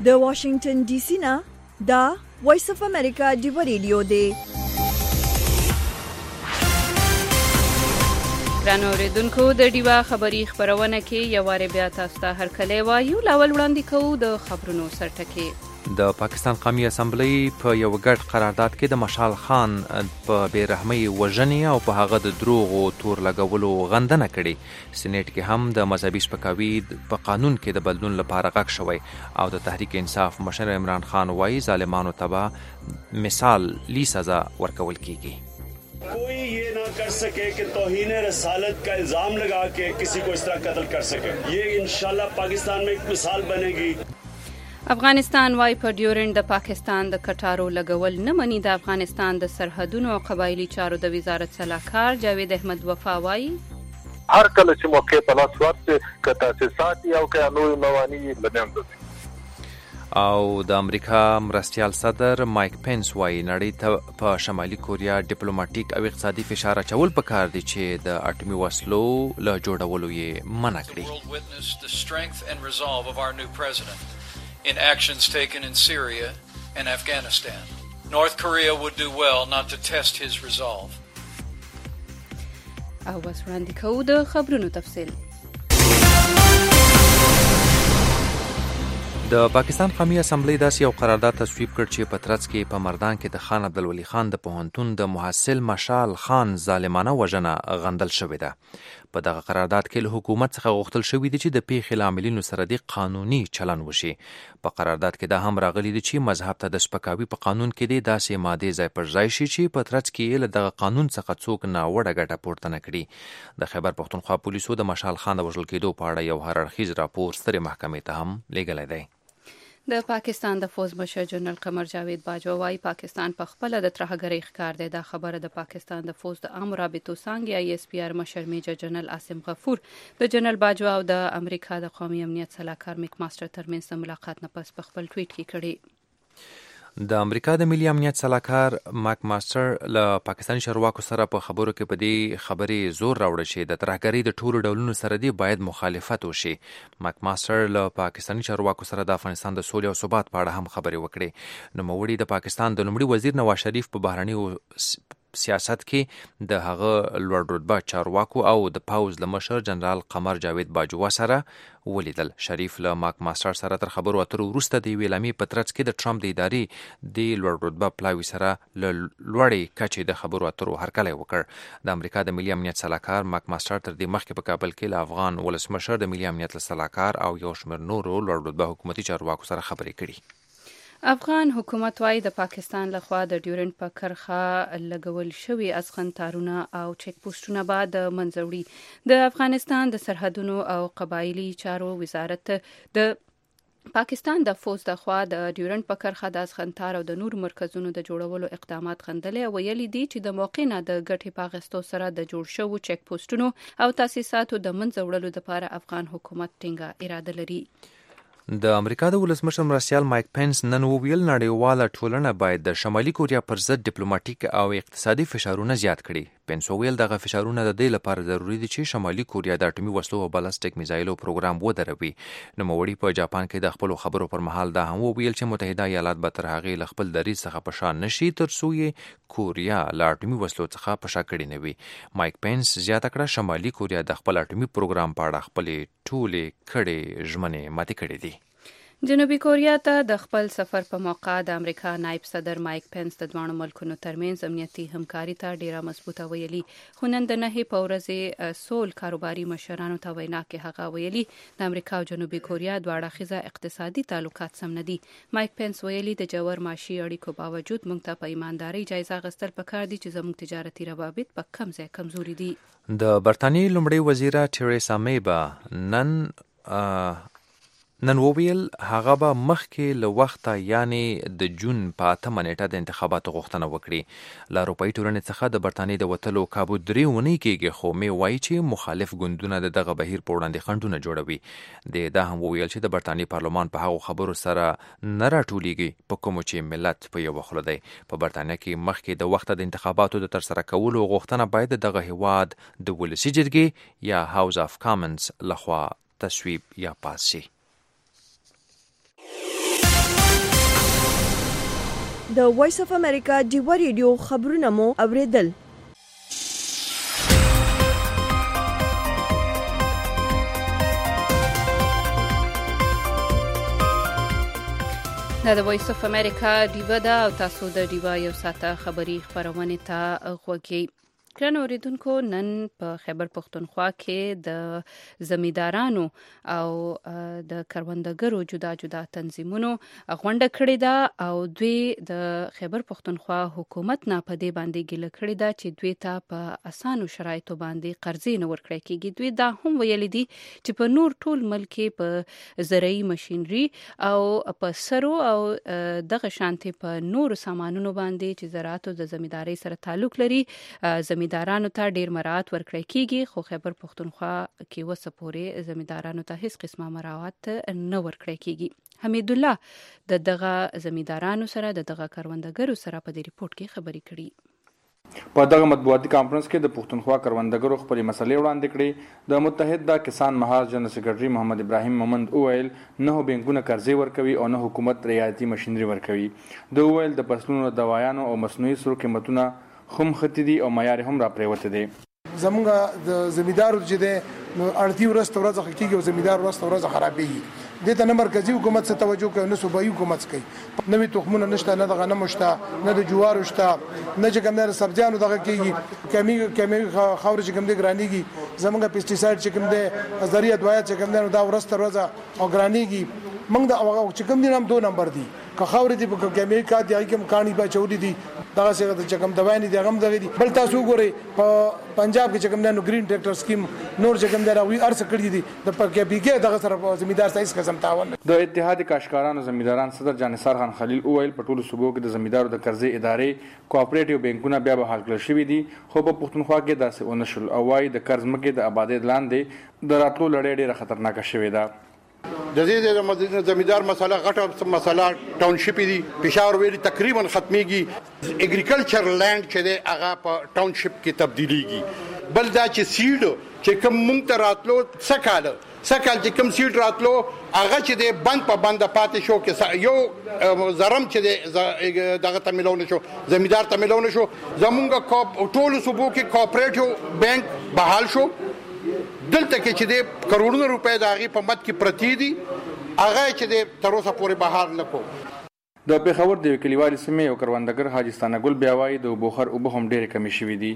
[SPEAKER 1] د واشنگټن ډي سي نه دا وایس اف امریکا ډیو ریډیو دی.
[SPEAKER 2] ګرانو اوریدونکو د ډیوا خبری خبرونه کې یو واره بیا تاسو ته هرکلی وایو. لاول وړاندې کوو د خبرونو سرټکی.
[SPEAKER 3] د پاکستان قومي اسمبلی په یو ګډ قرارداد کې د مشال خان په بیرحمۍ وژنې او په هغه د دروغ او تور لګولو غندنه کړې. سېنات کې هم د مذهبي سپکاوي په قانون کې د بدلون لپاره غږ شوی او د تحریک انصاف مشر عمران خان وایي ظالمانو ته به مثال لی سزا ورکول کیږي.
[SPEAKER 4] कोई ये ना कर सके कि तौहीन रसालत का इल्जाम लगा के किसी को इस तरह कत्ल कर सके. ये इंशाल्लाह पाकिस्तान में एक मिसाल बनेगी.
[SPEAKER 2] افغانستان وايي په ډیورنډ د پاکستان د کټارو لګول نه مني. د افغانستان د سرحدونو او قبایلی چارو د وزارت سلاکار جاوید احمد وفا وايي
[SPEAKER 5] هر کله چې موقع په لاس ورته کته تاسیسات او قانوني موانع لنیم
[SPEAKER 3] او د امریکا مرستیال صدر مایک پنس وايي نړۍ ته په شمالي کوریا ډیپلوماټیک او اقتصادي فشار اچول پکار دي چې د اټومي وسلو له جوړولو یې منع
[SPEAKER 6] کړي. In actions taken in Syria and Afghanistan, North Korea would do well not to test his resolve.
[SPEAKER 2] او بس وړاندې کوو د خبرونو تفصیل.
[SPEAKER 3] د پاکستان قومي اسمبلی داسې یو قرارداد تصویب کړ چې په ترڅ کې په مردان کې د خان عبدالولي خان د پوهنتون د محصل مشال خان ظالمانه وژنه غندل شوې ده. په دغه قرارداد کې له حکومت څخه غوښتل شوی دی چې د پیښې لاملینو سره د قانوني چلن وشي. په قرارداد کې دا هم راغلی دی چې مذهب ته د سپکاوي په قانون کې دی داسې ماده ځای پر ځای شي چې په ترڅ کې له دغه قانون څخه څوک ناوړه ګټه پورته نه کړي. د خیبر پښتونخوا پولیسو د مشال خان د وژل کېدو په اړه یو هر اړخیز راپور سترې محکمې ته هم لیږلی دی.
[SPEAKER 2] د پاکستان د فوز مشر جنرال قمر جاوید باجوا وايي پاکستان په خپل د ترهګرۍ ښکار دی. دا خبره د پاکستان د فوز د عام رابطو څانګې آی اس پی آر مشر میجر جنرال عاصم غفور د جنرال باجوا او د امریکا د قومي امنیت سلاکار میک ماستر ترمنځ د ملاقات نه پس په خپل ټویټ کې کړی.
[SPEAKER 3] د امریکا د ملي امنیت سلاکار ماک ماستر له پاکستاني چارواکو سره په خبرو کې په دې خبرې زور راوړ چې د ترهګرۍ د ټولو ډولونو سره دی باید مخالفت وشي. ماک ماستر له پاکستاني چارواکو سره د افغانستان د سولې او ثبات په اړه هم خبرې وکړې. نوموړي د پاکستان د لومړي وزیر نواز شریف په بهرني سیاست کې د هغه لوړ رتبه چارواکو او د پاوز له مشر جنرال قمر جاوید باجوا سره ولیدل. شریف له ماک ماستر سره تر خبرو اترو وروسته د یوې اعلامیې په ترڅ کې د ټرمپ د ادارې د لوړ رتبه پلاوي سره له لوړې کچې د خبرو اترو هرکلی وکړ. د امریکا د ملي امنیت سلاکار ماک ماستر تر دې مخکې په کابل کې له افغان ولسمشر د ملي امنیت سلاکار او یو شمېر نورو لوړ رتبه حکومتي چارواکو سره خبرې کړي.
[SPEAKER 2] افغان حکومت وايي د پاکستان لخوا د ډیورنډ په کرښه لګول شوي اسخن تارونه او چیک پوسټونه به د منځه وړي. د افغانستان د سرحدونو او قبایلی چارو وزارت د پاکستان د فوز د خوا د ډیورنډ په کرښه د اسخن تار او د نور مرکزونو د جوړولو اقدامات غندلې او ویلي دي چې د موقع نه د ګټې په اخیستو سره د جوړ شوو چیک پوسټونو او تاسیساتو د منځه وړلو لپاره افغان حکومت ټینګه اراده لري.
[SPEAKER 3] د امریکا د ولسمشر مرستیال مایک پنس نن وویل نړیواله ټولنه باید د شمالي کوریا پر ضد ډیپلوماټیک او اقتصادي فشارونه زیات کړي. پنس وویل دغه فشارونه د دې لپاره ضروری دي چې شمالي کوریا د اټومي وسلو او بالستیک میزایلو پروګرام ودروي. نوموړي په جاپان کې د خپل خبرو پر مهال دا هم وویل چې متحده ایالات به تر هغې له خپل دریځ څخه په شا نشي تر څو یې کوریا له اټومي وسلو څخه په شا کړي نه وي. مایک پنس زیاته کړه شمالي کوریا د خپل اټومي پروګرام په اړه خپلې ټولې کړې ژمنې ماتې کړې دي.
[SPEAKER 2] جنوبي کوریا ته د خپل سفر په موقع د امریکا نائب صدر مایک پنس د دواړو ملکونو ترمنځ امنیتي همکاري ته ډیره مضبوطه ویلي. خو نن د نهې په ورځې سول کاروباري مشرانو ته وینا کې هغه ویلي د امریکا او جنوبي کوریا دواړه اړخیزه اقتصادي تعلقات سم نه دي. مایک پنس ویلي د جوړ معاشي اړیکو باوجود موږ ته په ایمانداري جایزه غستل پکار دي چې زموږ تجارتي روابط په کم ځای کمزوري دي.
[SPEAKER 3] د برتانیې لومړی وزیره ټریسا مې به نن نن وویل هغه به مخکې له وخته یعنې د جون په اتمه نیټه د انتخاباتو غوښتنه وکړي. له اروپایي ټولنې څخه د برتانیې د وتلو کابو درې اونۍ کېږي خو مې وایي چې مخالف ګوندونه د دغه بهیر په وړاندې خنډونه جوړوي. د دا هم وویل چې د برتانیې پارلمان په هغو خبرو سره نه راټولیږي په کومو چې ملت په یوه خوله دی. په برتانیه کې مخکې د وخته د انتخاباتو د ترسره کولو غوښتنه باید د دغه هیواد د ولسي جرګې یا هاوس اف کامنز لخوا تصویب یا پاس شي.
[SPEAKER 1] د وایس اف امریکا ډیوا ریډیو خبرونه مو اوریدل.
[SPEAKER 2] دا د وایس اف امریکا ډیوا ده او تاسو د ډیوا یو ساعته خبری خبرونه ته غوږی. ګران اوریدونکو، نن په خیبر پختونخوا کې د زمیندارانو او د کروندګرو جدا جدا تنظیمونو غونډه کړې ده او دوی د خیبر پختونخوا حکومت نه په دې باندې ګیله کړې ده چې دوی ته په اسانو شرایطو باندې قرضې نه ورکړي کېږي. دوی دا هم ویلي دي چې په نور ټول ملک په زرعي ماشينري او په سرو او دغه شانتي په نور سامانونو باندې چې زراعت او د زمینداري سره تعلق لري زمیندارانو ته ډیر مراعات ورکړی کیږي، خو خیبر پختونخوا کې وسه پورې زمیندارانو ته هیڅ قسمه مراعات نه ورکړی کیږي. حمید الله د دغه زمیندارانو سره د دغه کروندګرو سره په دې ریپورت کې خبرې کړي.
[SPEAKER 7] په دغه مطبوعاتي کانفرنس کې د پختونخوا کروندګرو خپلې مسلې وړاندې کړې. د متحد د کسان محاذ جنرال سکرټري محمد ابراهیم مومند وویل نه بینکونه قرضې ورکوي او نه حکومت رعایتي ماشينري ورکوي. د وویل د فصلونو دوايانو او مصنوعي سرو قیمتونه هم ختی دي او معیار هم را پریوته دي.
[SPEAKER 22] زمونږ د زمیندارو چې د نو اړتي ورځ ورځ حقيقي او زمیندار ورځ ورځ خرابېږي. د ته نه مرکزی حکومت څخه توجه کوي، نه صوبایي حکومت کوي. نوې تخمونه نشته، نه د غنمو شته، نه د جوارو شته، نه چې کوم د سبزیانو دغه کېږي. کمی کمی خاور چې کوم د ګرانیږي، زمونږ پیسټیساید چې کوم د ازریه دوايا چې کوم دا ورځ ورځ او ګرانیږي. موږ د او چې کوم دي نام دو نمبر دي که خاور دي په کمی کا دي کوم کانی په چولې دي دغه څنګه چې کوم دوايا نه دي غم دغه دي. بل تاسو ګورئ په پنجاب کې چې کوم د گرین ټریکټر سکیم نور چې کوم د راوي ارڅ کړی دي د پکې بیګه دغه سره زمیندار سایس قسم تاون.
[SPEAKER 7] د اتحاد کاشکارانو زمینداران صدر جانثار خان خلیل اویل په ټولو صوبو کې د زمیندارو د قرضې ادارې کوآپریټیو بانکونه بیا به حل کړل شوې دي، خو په پښتونخوا کې داسې ونشول او وايي د قرض مکه د آبادی لاندې د راتلو لړۍ ډېره خطرناکه شوې ده.
[SPEAKER 23] د دې زمیندار مسله غټه مسله ټاونشپ دي، پېښور ویلي تقریبا ختميږي. اګریکلچر لند چې دی هغه په ټاونشپ کې تبدیلیږي. بل دا چې سیډ چې کوم مونږ ته راتلو سکاله سکال چې کوم سیډ راتلو هغه چې دی بند په بند پاتې شو کې یو زرم چې دی دغه تملون شو زمیندار تملون شو. زمونږ ټولو صوبو کې کوآپریټیو بانک بحال شو. دلته کې چې د کروڑونو روپۍ د هغې په مد کې پرتی دي، هغه چې د تر اوسه پورې بهار نه کو.
[SPEAKER 7] د پېښور د یو کلیوالي سیمې یو کروندګر حاجي ستانه ګل بیا وایي د بوخر اوبه هم ډېرې کمې شوي دي.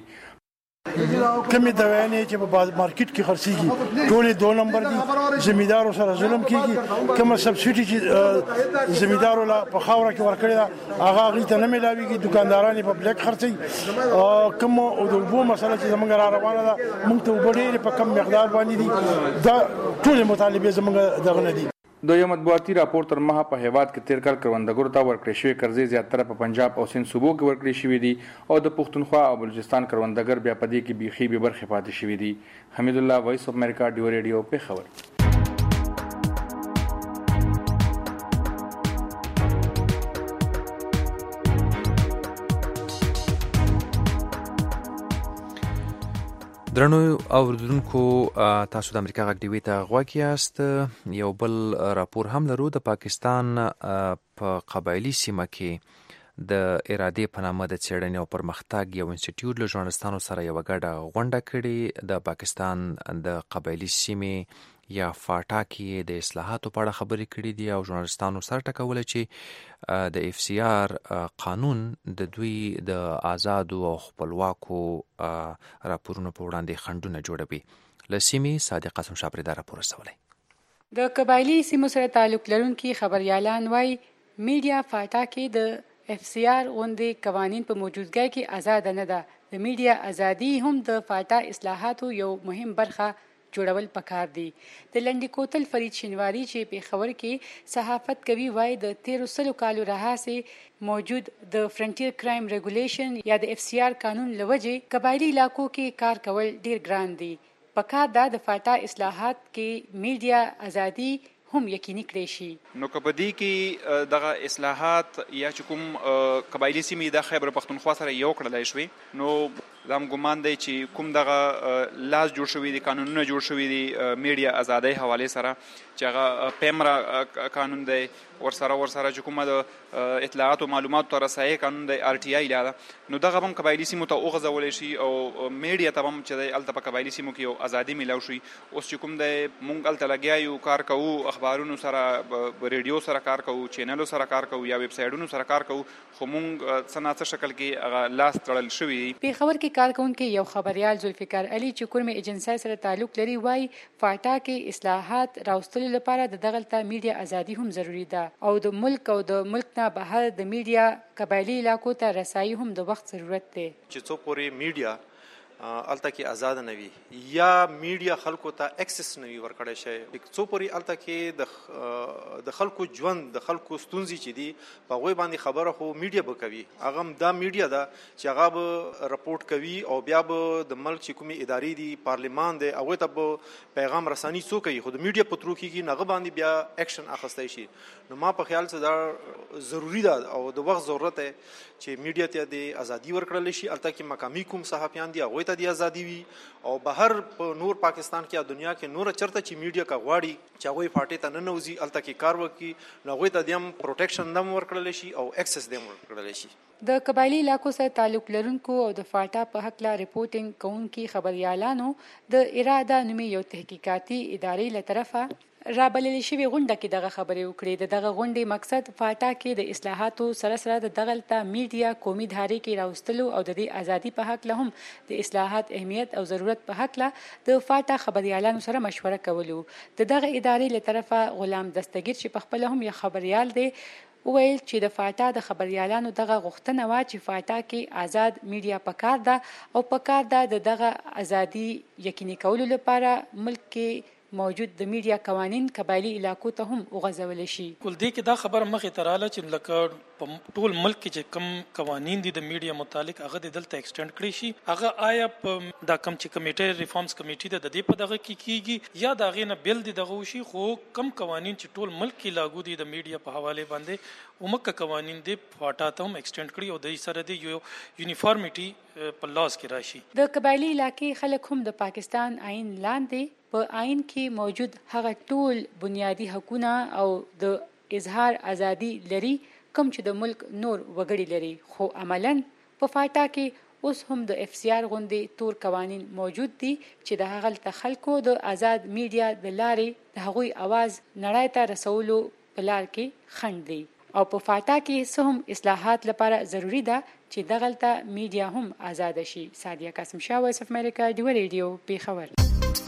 [SPEAKER 22] کمی دوايانې چې په مارکیټ کې خرڅيږي ټول دو نمبر دي. زمیندارو سره ظلم کیږي. کومه سبسيډي چې زمیندارو لا په خاوره کې ورکړي هغه غي ته نه ملاويږي. دکانداران په بلیک خرڅي. کوم او د وبو مسله چې زمونږ را روانه ده موږ ته وبډېر په کم مقدار باندې دي. دا ټول مطالبه زمونږ دغه نه دي.
[SPEAKER 7] د یو مطبوعاتي راپور تر مخه په هیواد کې تیر کال کروندګرو ته ورکړې شوې قرضې زیاتره په پنجاب او سند صوبو کې ورکړې شوې دي او د پښتونخوا او بلوچستان کروندګر بیا په دې کې بیخي به برخه پاتې شوې دي. حمید الله، وایس اف امریکا ډیو ریډیو، پېښور.
[SPEAKER 3] درنو اوریدونکو، تاسو د امریکا غږ ډیوي ته غوږ یاست. یو بل راپور هم لرو. د پاکستان په قبایلی سیمه کې د ارادې په نامه د څېړنې او پرمختګ یو انسټیټیوټ له ژورنالستانو سره یوه ګډه غونډه کړې. د پاکستان د قبایلی سیمې یا فاټا کې د اصلاحاتو په اړه خبرې کړې دي او ژورنالستانو سر ټکوله چې د اف سی آر قانون د دوی د آزادو او خپلواکو راپورونو په وړاندې خنډونه جوړوي. له سیمې صادق قاسم شاپري دا راپور رسولی.
[SPEAKER 24] د قبایلي سیمو سره تعلق لرونکي خبریالان وایي میډیا فاټا کې د اف سی آر غوندې قوانین په موجودګۍ کې آزاده نه ده. د میډیا ازادي هم د فاټا اصلاحاتو یو مهم برخه جوړول پکار دي. د لنډي کوتل فرید شینواری چې پېښور کې صحافت کوي وایي د تیرو سلو کالو راهیسې موجود د فرنټیر کرایم ریګولیشن یا د اف سی آر قانون له وجې قبایلي علاقو کې کار کول ډیر ګران دي. پکار دا د فاټا اصلاحات کې میډیا ازادي هم یقیني کړی شي.
[SPEAKER 25] نو که په دې کې دغه اصلاحات یا چې کوم قبایلي سیمې د خیبر پښتونخوا سره یو کړلی شوې نو دا هم ګمان دی چې کوم دغه لاس جوړ شوي دي قانونونه جوړ شوي دي میډیا ازادۍ حوالې سره چې هغه پیمرا قانون دی ورسره ورسره چې کومه د اطلاعات او معلوماتو ته رسایي قانون دی آر ټي آی لاده نو دغه هم قبایلي سیمو ته وغځولی شي او میډیا ته هم چې دی هلته په قبایلي سیمو کې یو ازادي میلاو شي. اوس چې کوم دی مونږ هلته لګیا یو کار کوو اخبارونو سره ریډیو سره کار کوو چینلو سره کار کوو یا ویب سایټونو سره کار کوو خو مونږ څه نه څه شکل کې هغه لاس تړل شوي دي.
[SPEAKER 24] پېښور کې کارکوونکی یو خبریال ذوالفقار علي چې کومې ایجنسۍ سره تعلق لري وایي فاټا کې اصلاحات راوستلو لپاره د دغلته میډیا ازادي هم ضروري ده او د ملک او د ملک نه بهر د میډیا قبایلي علاقو ته رسایي هم د وخت ضرورت دی.
[SPEAKER 8] چې څو پورې میډیا الته کې آزاد نه وي یا میډیا خلکو ته اکسس نه وي ورکړی شي څو پورې الته کې د د خلکو ژوند د خلکو ستونزې چې دي په هغوی باندې خبره خو میډیا به کوي هغه هم دا میډیا ده چې هغه به رپورټ کوي او بیا به د ملک چې کومې ادارې دي پارلیمان دی هغوی ته به پیغام رساني څو کوي خو د میډیا په ترو کېږي هغه باندې بیا اکشن اخیستی شي. نو ما په خیال څه دا ضروري ده او د وخت ضرورت دی چې میډیا ته د ازادي ورکړل شي الته کې مقامي کوم صحافیان دي هغوی ته د ازادي وي او بهر په نور پاکستان کې او دنیا کې نور چرته چې میډیا کا غواړي چې هغوی فاټې ته نه نوځي الته کې کار وکړي نو هغوی ته د هم پروټیکشن هم ورکړل شي او اکسس هم ورکړل شي.
[SPEAKER 24] د قبایلي علاقو سره تعلق لرونکو او د فاټا په هکله ریپورټینګ کوونکي خبریالانو د اراده نومي یو تحقیقاتي ادارې له طرفه رابلل شوی غونډه کې دغه خبرې وکړې. د دغه غونډې مقصد فاټا کې د اصلاحاتو سره سره د دغلته میډیا قومي داري کې راوستلو او د دې ازادي په حق له هم د اصلاحات اهمیت او ضرورت په حق له د فاټا خبريالانو سره مشوره کولو. د دغه ادارې له طرفه غلام دستگیر چې په خپل هم یو خبريال دی ویل چې د فاټا د خبريالانو دغه غوښتنه وا چې فاټا کې آزاد میډیا پکار ده او پکار ده د دغه ازادي یقیني کولو لپاره ملک کې موجود د میډیا قوانین قبایلی علاقو ته هم وغځول شي.
[SPEAKER 9] کول دې کې دا خبره مخې ته رااله چې لکه په ټول ملک کې چې کم قوانین دي د میډیا متعلق هغه د دلته ایکسټند کړی شي هغه آیا په دا کم چې کمیټه ریفارمز کمیټه د دې په دغه کې کیږي یا دا غینه بل دي دغه شي خو کم قوانین چې ټول ملک کې لاګو دي د میډیا په حواله باندې ومکه قوانین دې فاټا ته هم ایکسټند کړی او د سره د یو یونیفارمټي په لاس کې راشي.
[SPEAKER 24] د قبایلی علاقې خلک هم د پاکستان آئین لاندې په آئین کې موجود هغه ټول بنیادی حقوقونه او د اظهار ازادي لري کوم چې د ملک نور وګړي لري خو عملاً په فاټا کې اوس هم د اف سی آر غوندې تور قوانین موجود دي چې د هغه خلکو د آزاد میډیا د لارې د هغوی आवाज نړۍ ته رسولو په لار کې خنډ دی او په فاټا کې څه هم اصلاحات لپاره ضروری ده چې دغلته میډیا هم آزاد شي. سادیه قاسم شاه وایس اف امریکا ډیو ریډیو پېښور.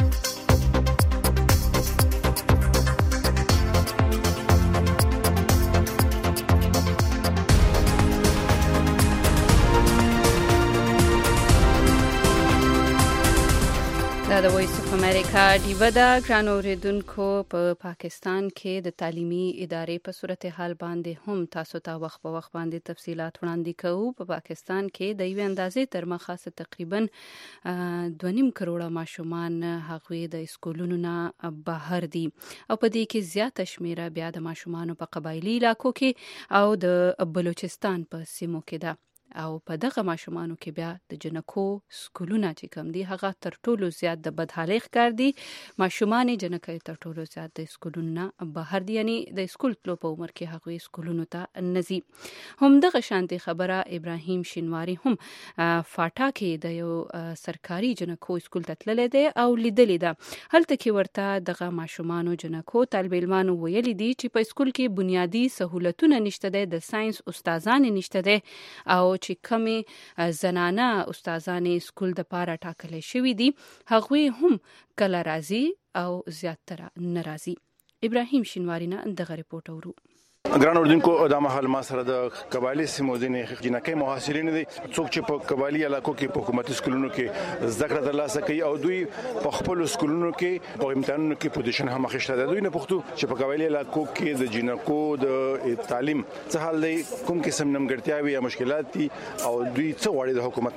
[SPEAKER 2] دا د وایس اف امریکا ډیو ده. ګرانو اوریدونکو په پاکستان کې د تعلیمي ادارې په صورتحال باندې هم تاسو ته وخت په وخت باندې تفصيلات وړاندې کوو. په پاکستان کې د یوې اندازې تر مخه تقریبا دوه نیم کروڑه ماشومان هغوی د اسکولونو نه بهر دي او په دې کې زیاته شمیره بیا د ماشومانو په قبایلی علاقو کې او د بلوچستان په سیمو کې ده او په دغه ماشومانو کې بیا د جنکو سکولونه چې کوم دي هغه تر ټولو زیات د بدحالۍ ښکار دي. ماشومان جنکې تر ټولو زیات د سکولونو بهر دي یعنی د سکول تلو په عمر کې هغوی سکولونو ته نزي. هم دغه شانتي خبره ابراهیم شینواری هم فاټا کې د یو سرکاري جنکو سکول ته تللی دی او لیدلی ده. هلته کې ورته دغه ماشومانو جنکو طالب علمانو ویلي دي چې په سکول کې بنیادی سہولتونه نشته دي د ساينس استادان نشته دي او چې کمی زنانه استادانې سکول د پاره ټاکل شوی دي هغوی هم کله راځي او زیاتره ناراضي. ابراهیم شینواری نه دغه ریپورت اورو.
[SPEAKER 10] ګران اوردونکو د مهال ما سره د قبایلی سیمو ځینې جنکۍ محصلین دي څوک چې په قبایلی علاقو کې په حکومتي سکولونو کې زده کړه ترلاسه کوي او دوی په خپل سکولونو کې په امتحانونو کې پوزیشن هم اخیسته ده. دوی نه پوښتو چې په قبایلی علاقو کې د جنکو د تعلیم څه حال دی کوم قسم نیمګړتیاوې یا مشکلات دي او دوی څه غواړي د حکومت نه.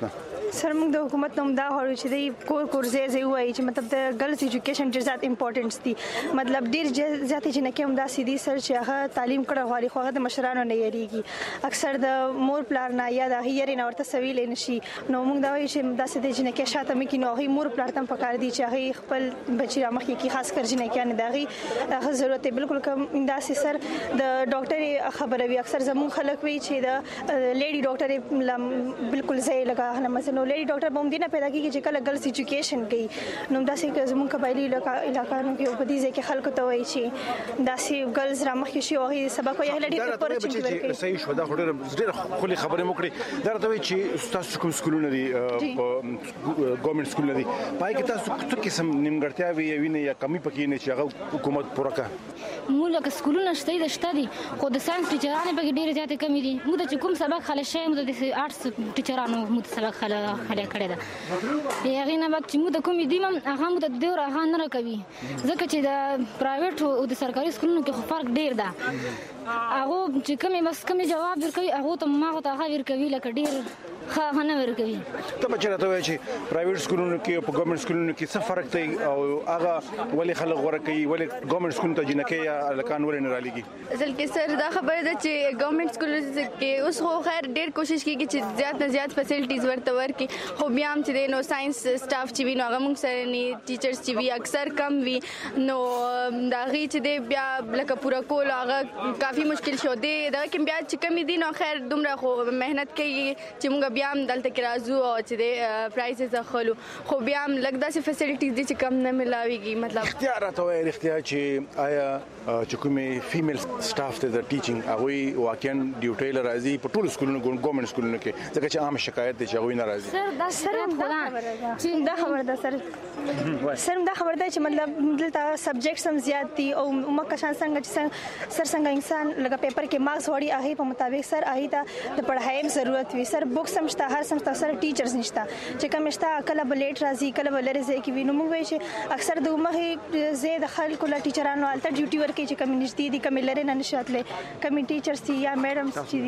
[SPEAKER 11] سر موږ د حکومت نوم دا غواړو چې د کور کور ځای ځای وایي چې مطلب د ګرلز ایجوکیشن ډېر زیات امپورټنس دی مطلب ډېر زیات جنکې هم داسې دي سر چې هغه تعلیم کړی غواړي خو هغه د مشرانو نه یریږي اکثر د مور پلار نه یا د هغې یارې نه ورته سویلی نشي نو موږ دا وایو چې داسې د جنکې شاته مې کړي نو هغې مور پلار ته هم پکار دي چې هغې خپل بچي رامخکې کړي خاص کر جنکیانې د هغې هغه ضرورت دی بالکل که داسې سر د ډاکټر خبره وي اکثر زموږ خلک وي چې د لیډي ډاکټر بالکل ځای لګه نه مثلا لیډي ډاکټر به هم دې نه پیدا کېږي چې کله ګرلز ایجوکیشن کوي نو داسې زموږ قبایلي علاقانو کې په دې ځای کې خلکو ته وایي چې داسې ګرلز رامخکې شي او هغې سبق وایي هغې ډېر اپورچونټي ورکوي
[SPEAKER 10] صحیح شو دا خو ډېره ښکلې خبرې مو کړې دا راته وایي چې ستاسو کوم سکولونه دي ګورنمنټ سکولونه دي په هغې کې تاسو څه قسم نیمګړتیاوې یا وینئ یا کمي پکې نه چې هغه حکومت پوره کړه
[SPEAKER 12] موږ لکه سکولونه شته دي شته دي خو د ساینس ټیچرانې پکې ډېرې زیاتې کمې دي موږ ته چې کوم سبق خلی شوی موږ د آرټس ټیچرانو موږ ته سبق خلی کړی ده د هغې نه بعد چې موږ ته کومې دي هم هغه موږ ته د دور هغه نه راکوي ځکه چې د پرایویټ او د سرکاري سکولونو کې خو فرق ډېر ده هغه چې کومې بس کومې جواب ورکوي هغو ته ما ته هغه ورکوي لکه ډېر ښه هغه نه ورکوي
[SPEAKER 10] ته به چې راته وایې چې پرایویټ سکولونو کې او په ګورنمنټ سکولونو کې څه فرق دی او هغه ولې خلک غوره کوي ولې ګورنمنټ سکولونو ته جنکۍ یا هلکان ولې نه رالېږي
[SPEAKER 13] اصل کې سر دا خبره ده چې ګورنمنټ سکولونو کې اوس خو خیر ډېر کوشش کېږي چې زیات نه زیات فیسلټیز ورته ورکړي خو بیا هم چې دی نو ساینس سټاف چې وي نو هغه موږ سره نه ټیچرز چې وي اکثر کم وي نو د هغې چې دی بیا لکه پوره کول هغه کافي مشکل شو دی دغه کې بیا چې کمې دي نو خیر دومره خو محنت کوي چې موږ بیا هم دلته کې راځو او چې دی پرایسز اخلو خو بیا هم لږ داسې فیسلټیز دي چې کم نه ملاویږي مطلب
[SPEAKER 10] رښتیا راته وایه رښتیا چې آیا چې کومې فیمیل سټاف دی د ټیچینګ هغوی واقعا ډیوټۍ له راځي په ټولو سکولونو ګورنمنټ سکولونو کې ځکه چې عام شکایت دی چې هغوی نه راځي
[SPEAKER 11] سر دا سر دا خبره ده سر سر دا خبره ده چې مطلب دلته سبجیکټس هم زیات دي او موږ کشان څنګه چې سر څنګه انسان لکه پیپر کې مارکس وړي هغې په مطابق سر هغې ته د پړهایم ضرورت وي سر بکس هم شته هر څه سره ټیچرز نشته چې کوم شته کله به لیټ راځي کله به لرې ځای کې وي نو موږ وایو چې اکثر د مخې ځای د خلکو له ټیچرانو هلته ډیوټي ورکوي چې کومې نږدې دي کومې لرې نه نشي تللی کومې ټیچرز دي یا میډمز چې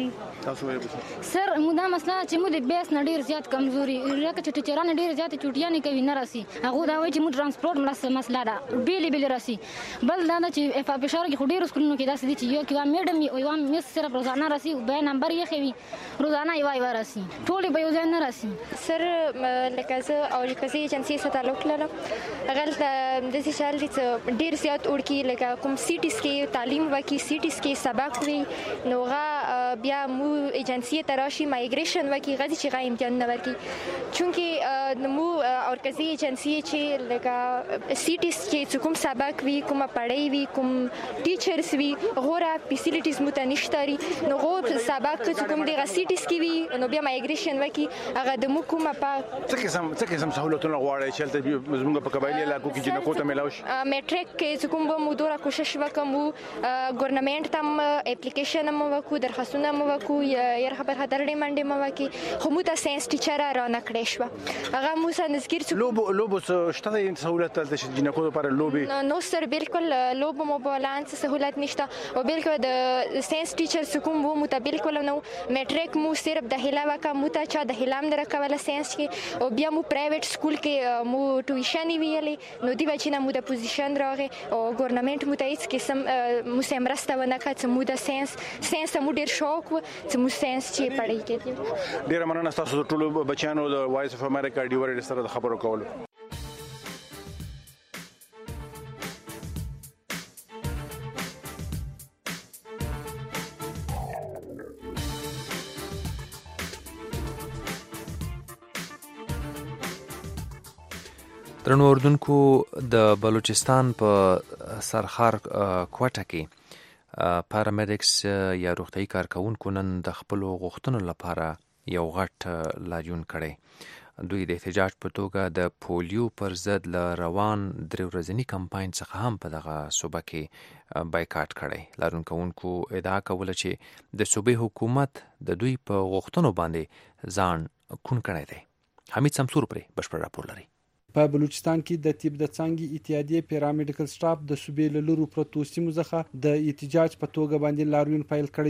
[SPEAKER 11] دي
[SPEAKER 12] سر موږ دا مسله چې موږ د بیس نه ډېر زیات کمزوري لکه چې ټیچران ډېرې زیاتې چوټیانې کوي نه راسي هغو دا وایي چې موږ ټرانسپورټ مسله ده بېلې بېلې راسي بل دا ده چې په پېښور کې خو ډېرو سکولونو کې داسې دي چې یو یوه میډم وي او یوه مس صرف روزانه راسي بیا نمبر یې ښه وي روزانه یوه یوه راسي ټولې به یو ځای نه راسي
[SPEAKER 14] سر لکه زه او لکه زه ایجنسۍ سره تعلق لرم هغلته داسې شیان دي چې ډېر زیات وړکي لکه کوم سیټیز کې تعلیم وکړي سیټیز کې سبق وي نو هغه بیا مو ایجنسۍ ته راشي مایګریشن وکړي هغه دي چې هغه امتحانونه ورکړي چونکې مو مرکزي ایجنسۍ چې لکه سیټیز کې کوم سبق وي کومه پړۍ وي کوم ټیچرز وي غوره فیسیلیټیز مو ته نشته نو هغو سبق چې کوم دغه سیټیز کې وي نو بیا مایګریشن وکړي هغه د موږ کومه په
[SPEAKER 10] څه قسم څه قسم سهولتونه غواړئ چې هلته زموږ په قبایلي علاقو کې جنکو ته میلاو شي
[SPEAKER 14] میټریک کې چې کوم به مو دومره کوشش وکړو ګورنمنټ ته هم اپلیکیشن هم وکړو درخواستونه هم وکړو یاره خبر خطر ډیمانډ هم وکړي خو مو ته ساینس ټیچره رانه کړی شوه هغه مو سره نظګیر
[SPEAKER 10] لوبو لوبو شته دی سهولت هلته چې جنکو لپاره لوبې
[SPEAKER 14] نو سر بالکل لوبو مو بولان څه سهولت نشته او بالکل د ساینس ټیچر چې کوم وو مو ته بالکل نو میټریک مو صرف د هیله وکړه مو ته چا د هیله هم نه راکوله ساینس کې او بیا مو پرایویټ سکول کې مو ټیوشن ویلې نو دې وجې نه مو د پوزیشن راغی او ګورنمنټ مو ته هېڅ قسم مو سره مرسته ونه کړه چې مو د ساینس ساینس ته مو ډېر شوق و چې مو ساینس چې پړی کېدل
[SPEAKER 10] ډېره مننه ستاسو د ټولو بچیانو د وایس اف امریکا ډیو ریډیو سره د خبرو کولو
[SPEAKER 3] درنو اردوونکو د بلوچستان په سرخار کوټه کې پارامedics یا روغتیايي کارکونکو نن د خپلو غوښتنو لپاره یو غټ لاریون کړی دوی د احتجاج په توګه د پولیو پر ضد له روان درې ورځني کمپاین څخه هم په دغه صوبه کې بایکاټ کړی لاریون کوونکو ادعا کوله چې د صوبې حکومت د دوی په غوښتنو باندې ځان کون کړی دی حمید سمسور پرې بشپړ راپور لري
[SPEAKER 16] په بلوچستان کې د طب د څانګې اتحادیې پیرامیډیکل سټاف د صوبې له لورو پرتو سیمو څخه د احتجاج په توګه باندې لاریون پیل کړی دی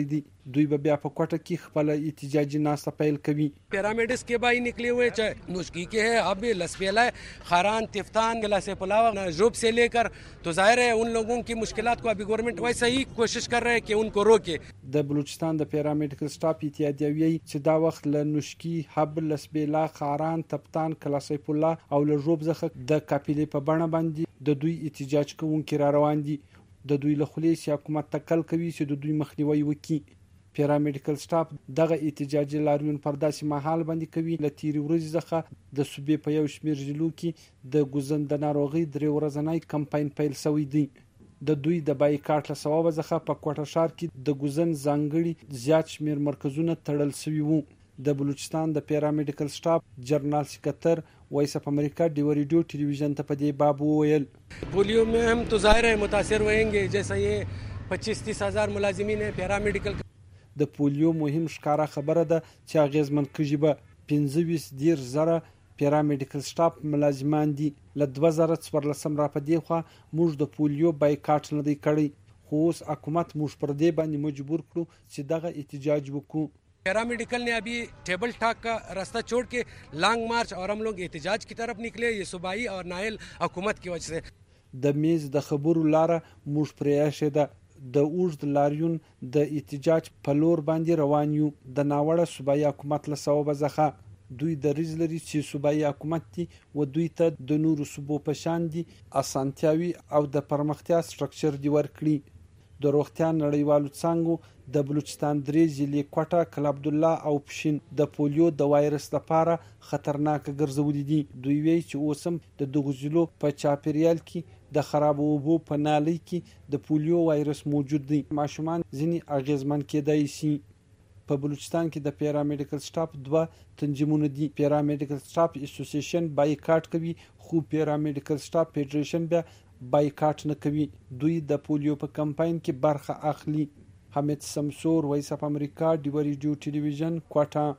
[SPEAKER 16] دوی به بیا په کوټه کې خپل احتجاجي ناسته پیل کوي.
[SPEAKER 15] پیراميډس के बाई निकले हुए चाहे नुस्खी के है अब लसबेला खारान तिफ्तान गिलासे पुलाव जोब से लेकर तो जाहिर है उन लोगों की मुश्किलात को अभी गवर्नमेंट वैसे ही कोशिश कर रहे हैं कि उनको रोके.
[SPEAKER 16] د بلوچستان د پیرامډیکل سټاف اتحادیه وی چې دا وخت له نوشکی حب لسبیلا خاران تپتان کلاسیف الله او له روب زخه د کاپیلې په بڼه باندې د دوی احتجاج کوونکي را روان دي. د دوی له خلیص حکومت تکل کوي چې د دوی مخنیوي وکړي. پیرامډیکل سټاف دغه احتجاجي لاریون پر داسې مهال باندې کوي ل تیری ورځ څخه د صوبې په یو شمیر ضلعو کې د ګوزن د ناروغي درې ورځنی کمپاین پیل شوی دی. د دوی د بایکاټ له سبب څخه په کوټه ښار کې د ګوزن ځانګړي زیات شمیر مرکزونه تړل شوي وو. د بلوچستان د پیرامډیکل سټاف جنرال سکرټر وایس اف امریکا ډیو ریډیو ټلویزیون ته په دې باب وویل
[SPEAKER 15] پولیو में हम तो ظاहिर है متاثر होंगे जैसा ये पच्चीस तीस हजार मुलाजिमीन है پیرامډیکل.
[SPEAKER 16] د پولیو مهم ښکارا خبره ده چې اغیزمن کیږي به پنځه ویس ډیر زره پیرامډیکل سټاف ملازمان دي. له دوه زره څوارلسم را پدې خو موږ د پولیو بایکاټ نه دی کړی خو اوس حکومت موږ پر دې باندې مجبور کړو چې دغه احتجاج وکړو.
[SPEAKER 15] پیرامډیکل نے ابھی ٹیبل ٹاک کا راستہ چھوڑ کے لانگ مارچ اور ہم لوگ احتجاج کی طرف نکلے. یہ صوبائی اور نائل حکومت کی وجہ سے
[SPEAKER 16] د میز د خبرو لاره موږ پرې شه ده د اوږد لاریون د احتجاج په لور باندې روان یو. د ناوړه صوبایي حکومت له سبب ځخه دوی د ریز لري چې صوبایي حکومت دي و دوی ته د نورو صوبو په شان دي اسانتیاوي او د پرمختیا سټرکچر دی ورکړي. د روغتیا نړیوالو څنګه د بلوچستان درې ضلع کوټه کل عبد الله او پښین د پولیو د وایرس لپاره خطرناک ګرځولې دي. دوی وی چې اوسم د دغه ضلعو په چاپیریال کې د خراب اوبو په نالۍ کې د پولیو وایرس موجود دی. ماشومان ځینې اغیزمن کېدای شي. په بلوچستان کې د پیرامډیکل سټاف دوه تنظیمونه دي. پیرامډیکل سټاف اسوسییشن بایکاټ کوي خو پیرامډیکل سټاف فدریشن بیا بایکاټ نه کوي. دوی د پولیو په کمپاین کې برخه اخلي. حمید سمسور وایس اف امریکا ډیو ریډیو ټلویزیون کوټه.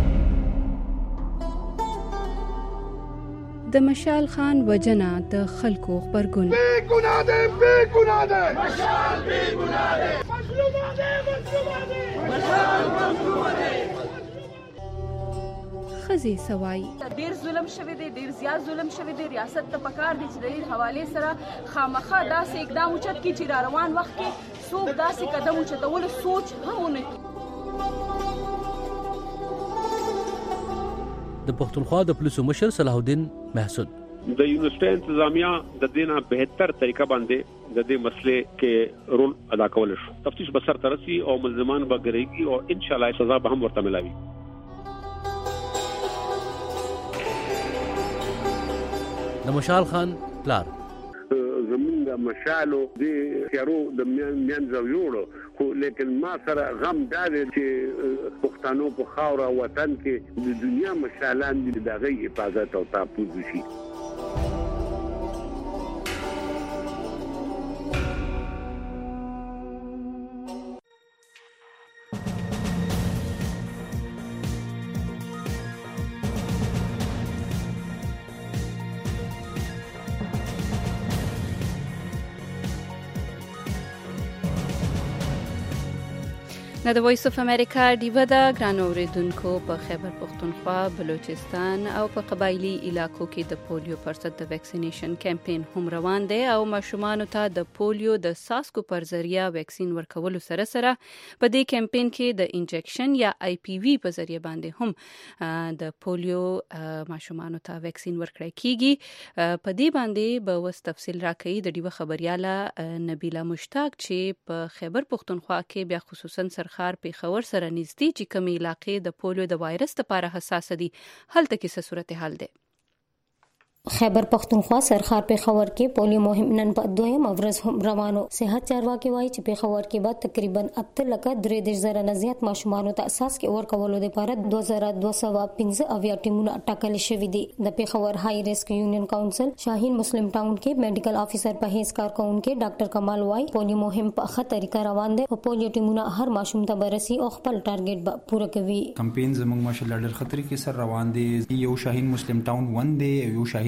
[SPEAKER 2] د مشال خان وجنه د خلکو خبرګون
[SPEAKER 17] بے گناہ دے بے گناہ دے مشال بے گناہ دے مظلوم دے مظلوم دے مشال مظلوم دے
[SPEAKER 2] خزي سوای
[SPEAKER 18] ډیر ظلم شوی دی ډیر زیات ظلم شوی دی. ریاست ته پکار دی چې د دې حواله سره خامخا داسې اقدام اوچت کی چې را روان وخت کې څوک داسې قدم اوچتول سوچ هم نه کوي.
[SPEAKER 20] د پښتونخوا د پولیسو مشر صلاح الدین محسود
[SPEAKER 21] د یونیورسيټي انتظامیه د دینه بهتر طریقه باندې د دې مسلې کې رول ادا کول شو. تفتیش به سر ترسي او ملزمان به ګرځي او ان شاء الله سزا به هم ورته ملاوي.
[SPEAKER 20] د مشال خان پلار
[SPEAKER 21] زمونږ مشالو د خیرو د میان زویوړو خو لیکن ما سره غم دا دی چې پښتنو په خاوره وطن کې د دنیا مشالان دي دغه حفاظت او تحفظ شي.
[SPEAKER 2] د وایس اف امریکا ډیو دا ګران اوریدونکو په خیبر پختونخوا، بلوچستان او په قبایلی علاقو کې د پولیو پر ضد د ویکسینیشن کمپاین هم روان دی او ماشومان ته د پولیو د ساسکو پر ذریعہ ویکسین ورکولو سره سره په دې کمپاین کې د انجکشن یا آی پی وی په ذریعہ باندې هم د پولیو ماشومان ته ویکسین ورکړی کیږي. په دې باندې به وس تفصیل راکړي د ډیو خبرياله نبیله مشتاق چې په خیبر پختونخوا کې بیا خصوصا سرخ خار پیښور سره نږدې چې کومې علاقې د پولیو د وایرس لپاره حساس دي هلته کې څه صورتحال ده.
[SPEAKER 26] خیبر پختونخوا سرخار پیښور کې پولیو مهم نن په دویم ورځ هم روانو. صحت چارواکي وایي چې پیښور کې بعد تقریبا اته لکه درې دېرش زره نه زیات ماشومان ته اساس کې ورکولو لپاره دوه زره دوه سوه پنځه اویا ټیمونه ټاکل شوي دي. د پیښور های ریسک یونین کونسل شاهین مسلم ټاون کې میډیکل افیسر په هیڅ کارکونکو ډاکټر کمال وایي پولیو مهم په ښه طریقه روان دي او پولیو ټیمونه هر ماشوم ته برسي او خپل ټارګټ به پوره کوي.
[SPEAKER 27] کمپاین زموږ ماشاءالله ډېر خطرې کې سر روان دي. یو شاهین مسلم ټاون ون دی، یو شاهین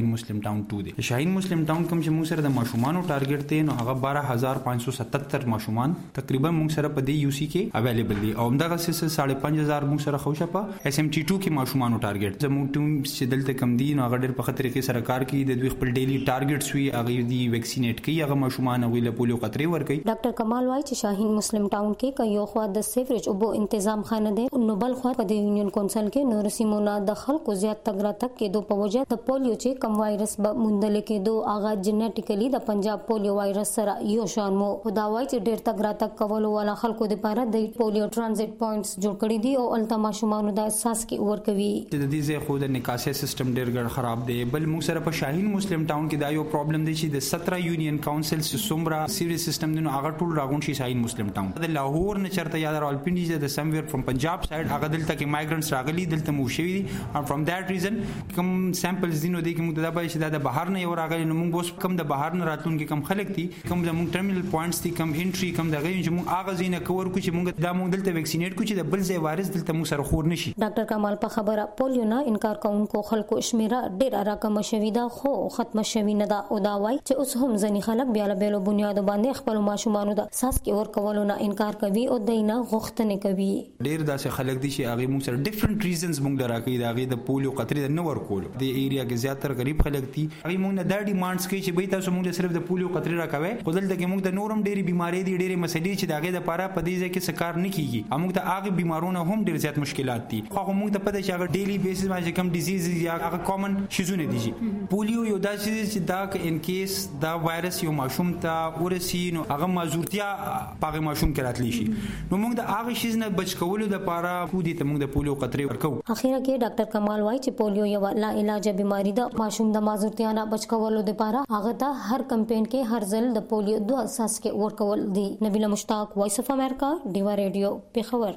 [SPEAKER 1] مسلم ټاون ټو دی. شاهین مسلم ټاون کوم چې موږ سره د ماشومانو ټارګټ دی نو هغه بارہ هزار پانچ سو ستتر ماشومان تقریبا موږ سره په دې یو سی کې اویلیبل دي او همدغه څه ساڑھے پنځه هزار موږ سره خوشا په اس ام ټي ټو کې ماشومانو ټارګټ زموږ ټیم چې دلته کم دي نو هغه ډېر په خطر کې سره کار کوي د دوی خپل ډیلی ټارګټس وي هغه دی ویکسینیټ کوي هغه ماشومان هغه له پولیو قطرې ور کوي.
[SPEAKER 26] ډاکټر کمال وايي چې شاهین مسلم ټاون کې یو خوا د سیوریج او بو تنظیم خانه دی نو بل خوا په د یونین کونسل کې نور سیمونه د خلکو زیات تګ راتګ کېدو په وجه د پولیو چې کم وایرس به موندل کېدو هغه جنټیکلی د پنجاب پولیو وایرس سره یو شان مو خدا وايي چې ډېر تګ راتګ کولو والا خلکو لپاره د پولیو ټرانزیت پوینټس جوړ کړي دي او الته ماشومان د احساس کې ور کوي.
[SPEAKER 1] د دې ځای خو د نکاسه سیستم ډېر ګډ خراب دی. بل موږ سره په شاهین مسلم ټاون کې دا یو پرابلم دی چې د سترہ یونین کونسل سومرا سیریس سیستم دی نو هغه ټول راغون شي شاهین مسلم ټاون د لاهور نه چرته یا د راولپنډي د سمویر فرام پنجاب سایډ هغه دلته کې مایګرنټس راغلي دلته مو شوي دي او فرام دیٹ ریزن کوم سامپلز دي نو د کوم د بای چې د بهر نه یو راغلي نو موږ اوس کوم د بهر نه راتلونکي کم خلک دي کوم زموږ ټرمینل پوینټس دي کوم انټری کوم دغه چې موږ هغه زینه کور کو چې موږ دا موږ دلته ویکسینیټ کو چې د بل ځای وایرس دلته موږ سره خور نشي.
[SPEAKER 26] ډاکټر کمال په خبره پولیو نه انکار کوونکو خلکو شمیره ډېر راکمه شوې ده خو ختمه شوې نه ده او دا وایي چې اوس هم ځینې خلک بیا له بیلو بنیادو باندې خپل ماشومانو د احساس کې ورکولو نه انکار کوي او دوی نه غوښتنې کوي.
[SPEAKER 1] ډېر داسې خلک دي چې هغه موږ سره ډیفرنٹ ریزنز موږ دراکوي د هغې د پولیو قطرې نه ورکولو د ایریا کې زیاتره غریب خلک دي هغې موږ نه دا ډیمانډس کوي چې بهی تاسو موږ صرف د پولیو قطرې راکوئ خو دلته کې موږ د نورم ډېرې بیمارۍ دي ډېرې مسلې چې د هغې دپاره په دې ځای کې څه کار نه کېږي او موږ ته هغې بیمارونه هم ډېر زیات مشکلات دي خو هغه موږ ته پته چې هغه ډیلی بیسس باندې کوم ډیزیز یا هغه کامن شیزونه دي. پولیو یو داسې دی چې دا ان کیس دا وایرس یو ماشوم ته ورسي نو هغه معذورتیا په هغه ماشوم کې راتلی شي نو موږ د هغه شیز نه بچ کولو دپاره خو دې ته موږ د پولیو قطرې ورکوو.
[SPEAKER 26] اخیرا کې ډاکټر کمال وايي چې پولیو یو لا علاج بیماری ده ماشوم د معذورتیا نه بچ کولو دپاره هغه ته هر کمپین کې هر ځل د پولیو دوه اساس کې ورکول دي. نبیله مشتاق وایس اف امریکا ډیوا ریډیو پیښور.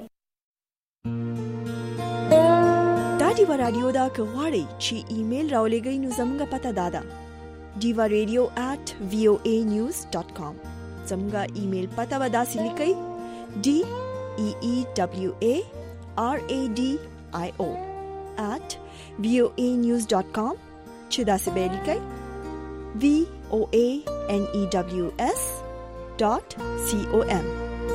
[SPEAKER 4] دا ډیوا رادیو دا کغواړي چې ایمیل راولېږئ نو زموږ پته دادا ډیوا ریډیو at voa news dot com زموږ ایمیل پته ودا سې لیکئ d e e w a r a d i o at voa news dot com چې دا څه به لیکئ v o a n e w s dot com.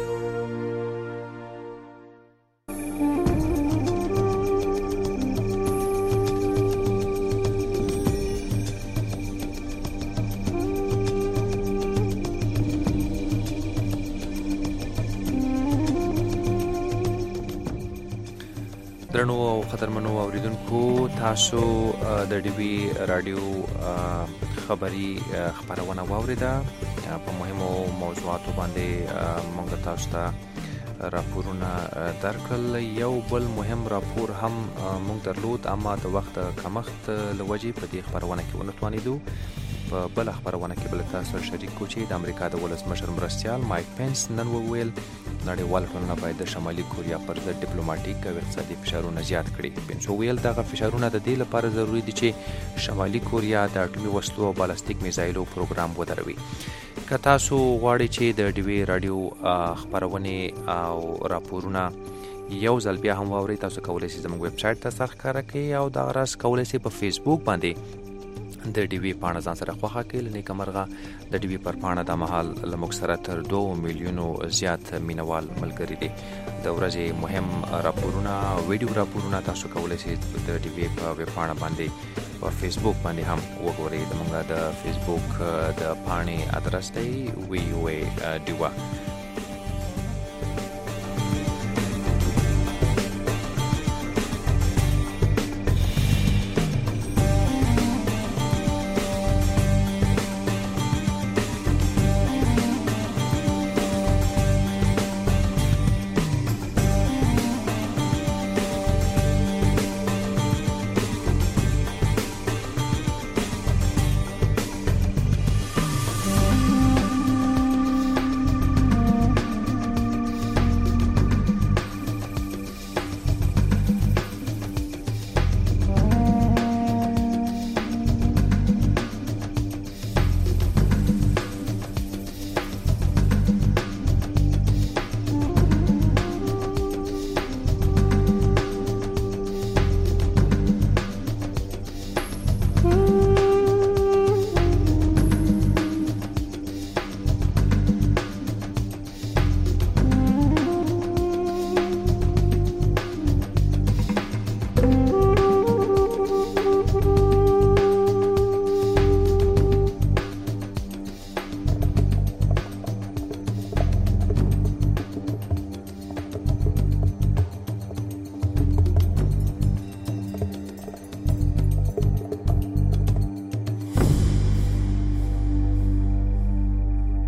[SPEAKER 3] درنو او خطرمنو اوریدونکو تاسو د ډي وي رادیو خبري خبرونه واوریده په مهمو موضوعاتو باندې موږ تاسو ته راپورونه درکړل. یو بل مهم راپور هم موږ درلود اما د وخت کمښت لوجې په دې خبرونه کې ونه توانېدو. په بل خبرونه کې بل تاسو شریک کو چې د امریکا د ولسمشر مرستیال مایک پینس نن وویل نړیوال ټولنه باید د شمالي کوریا پر ضد ډیپلوماټیک او اقتصادي فشارونه زیات کړي. پینس وویل دغه فشارونه د دې لپاره ضروری دي چې شمالي کوریا د اټومي وسلو او بالستیک میزایلو پروګرام ودروي. که تاسو غواړئ چې د ډي وي رادیو خبرونه او راپورونه یو ځل بیا هم واورئ تاسو کولی شئ زموږ ویب سایټ ته سر ښکاره کړئ او دغه راز کولی شئ په فیسبوک باندې د ډي وي پاڼه ځان سره خوښه کړئ. له نیکه مرغه د ډي وي پر پاڼه دا مهال له موږ سره تر دوه میلیونو زیات مینوال ملګري دي. د ورځې مهم راپورونه ویډیو راپورونه تاسو کولی شئ د ډي وي په ویب پاڼه باندې په فیسبوک باندې هم وګورئ. زموږ د فیسبوک د پاڼې ادرس دی وی او ای ډیوا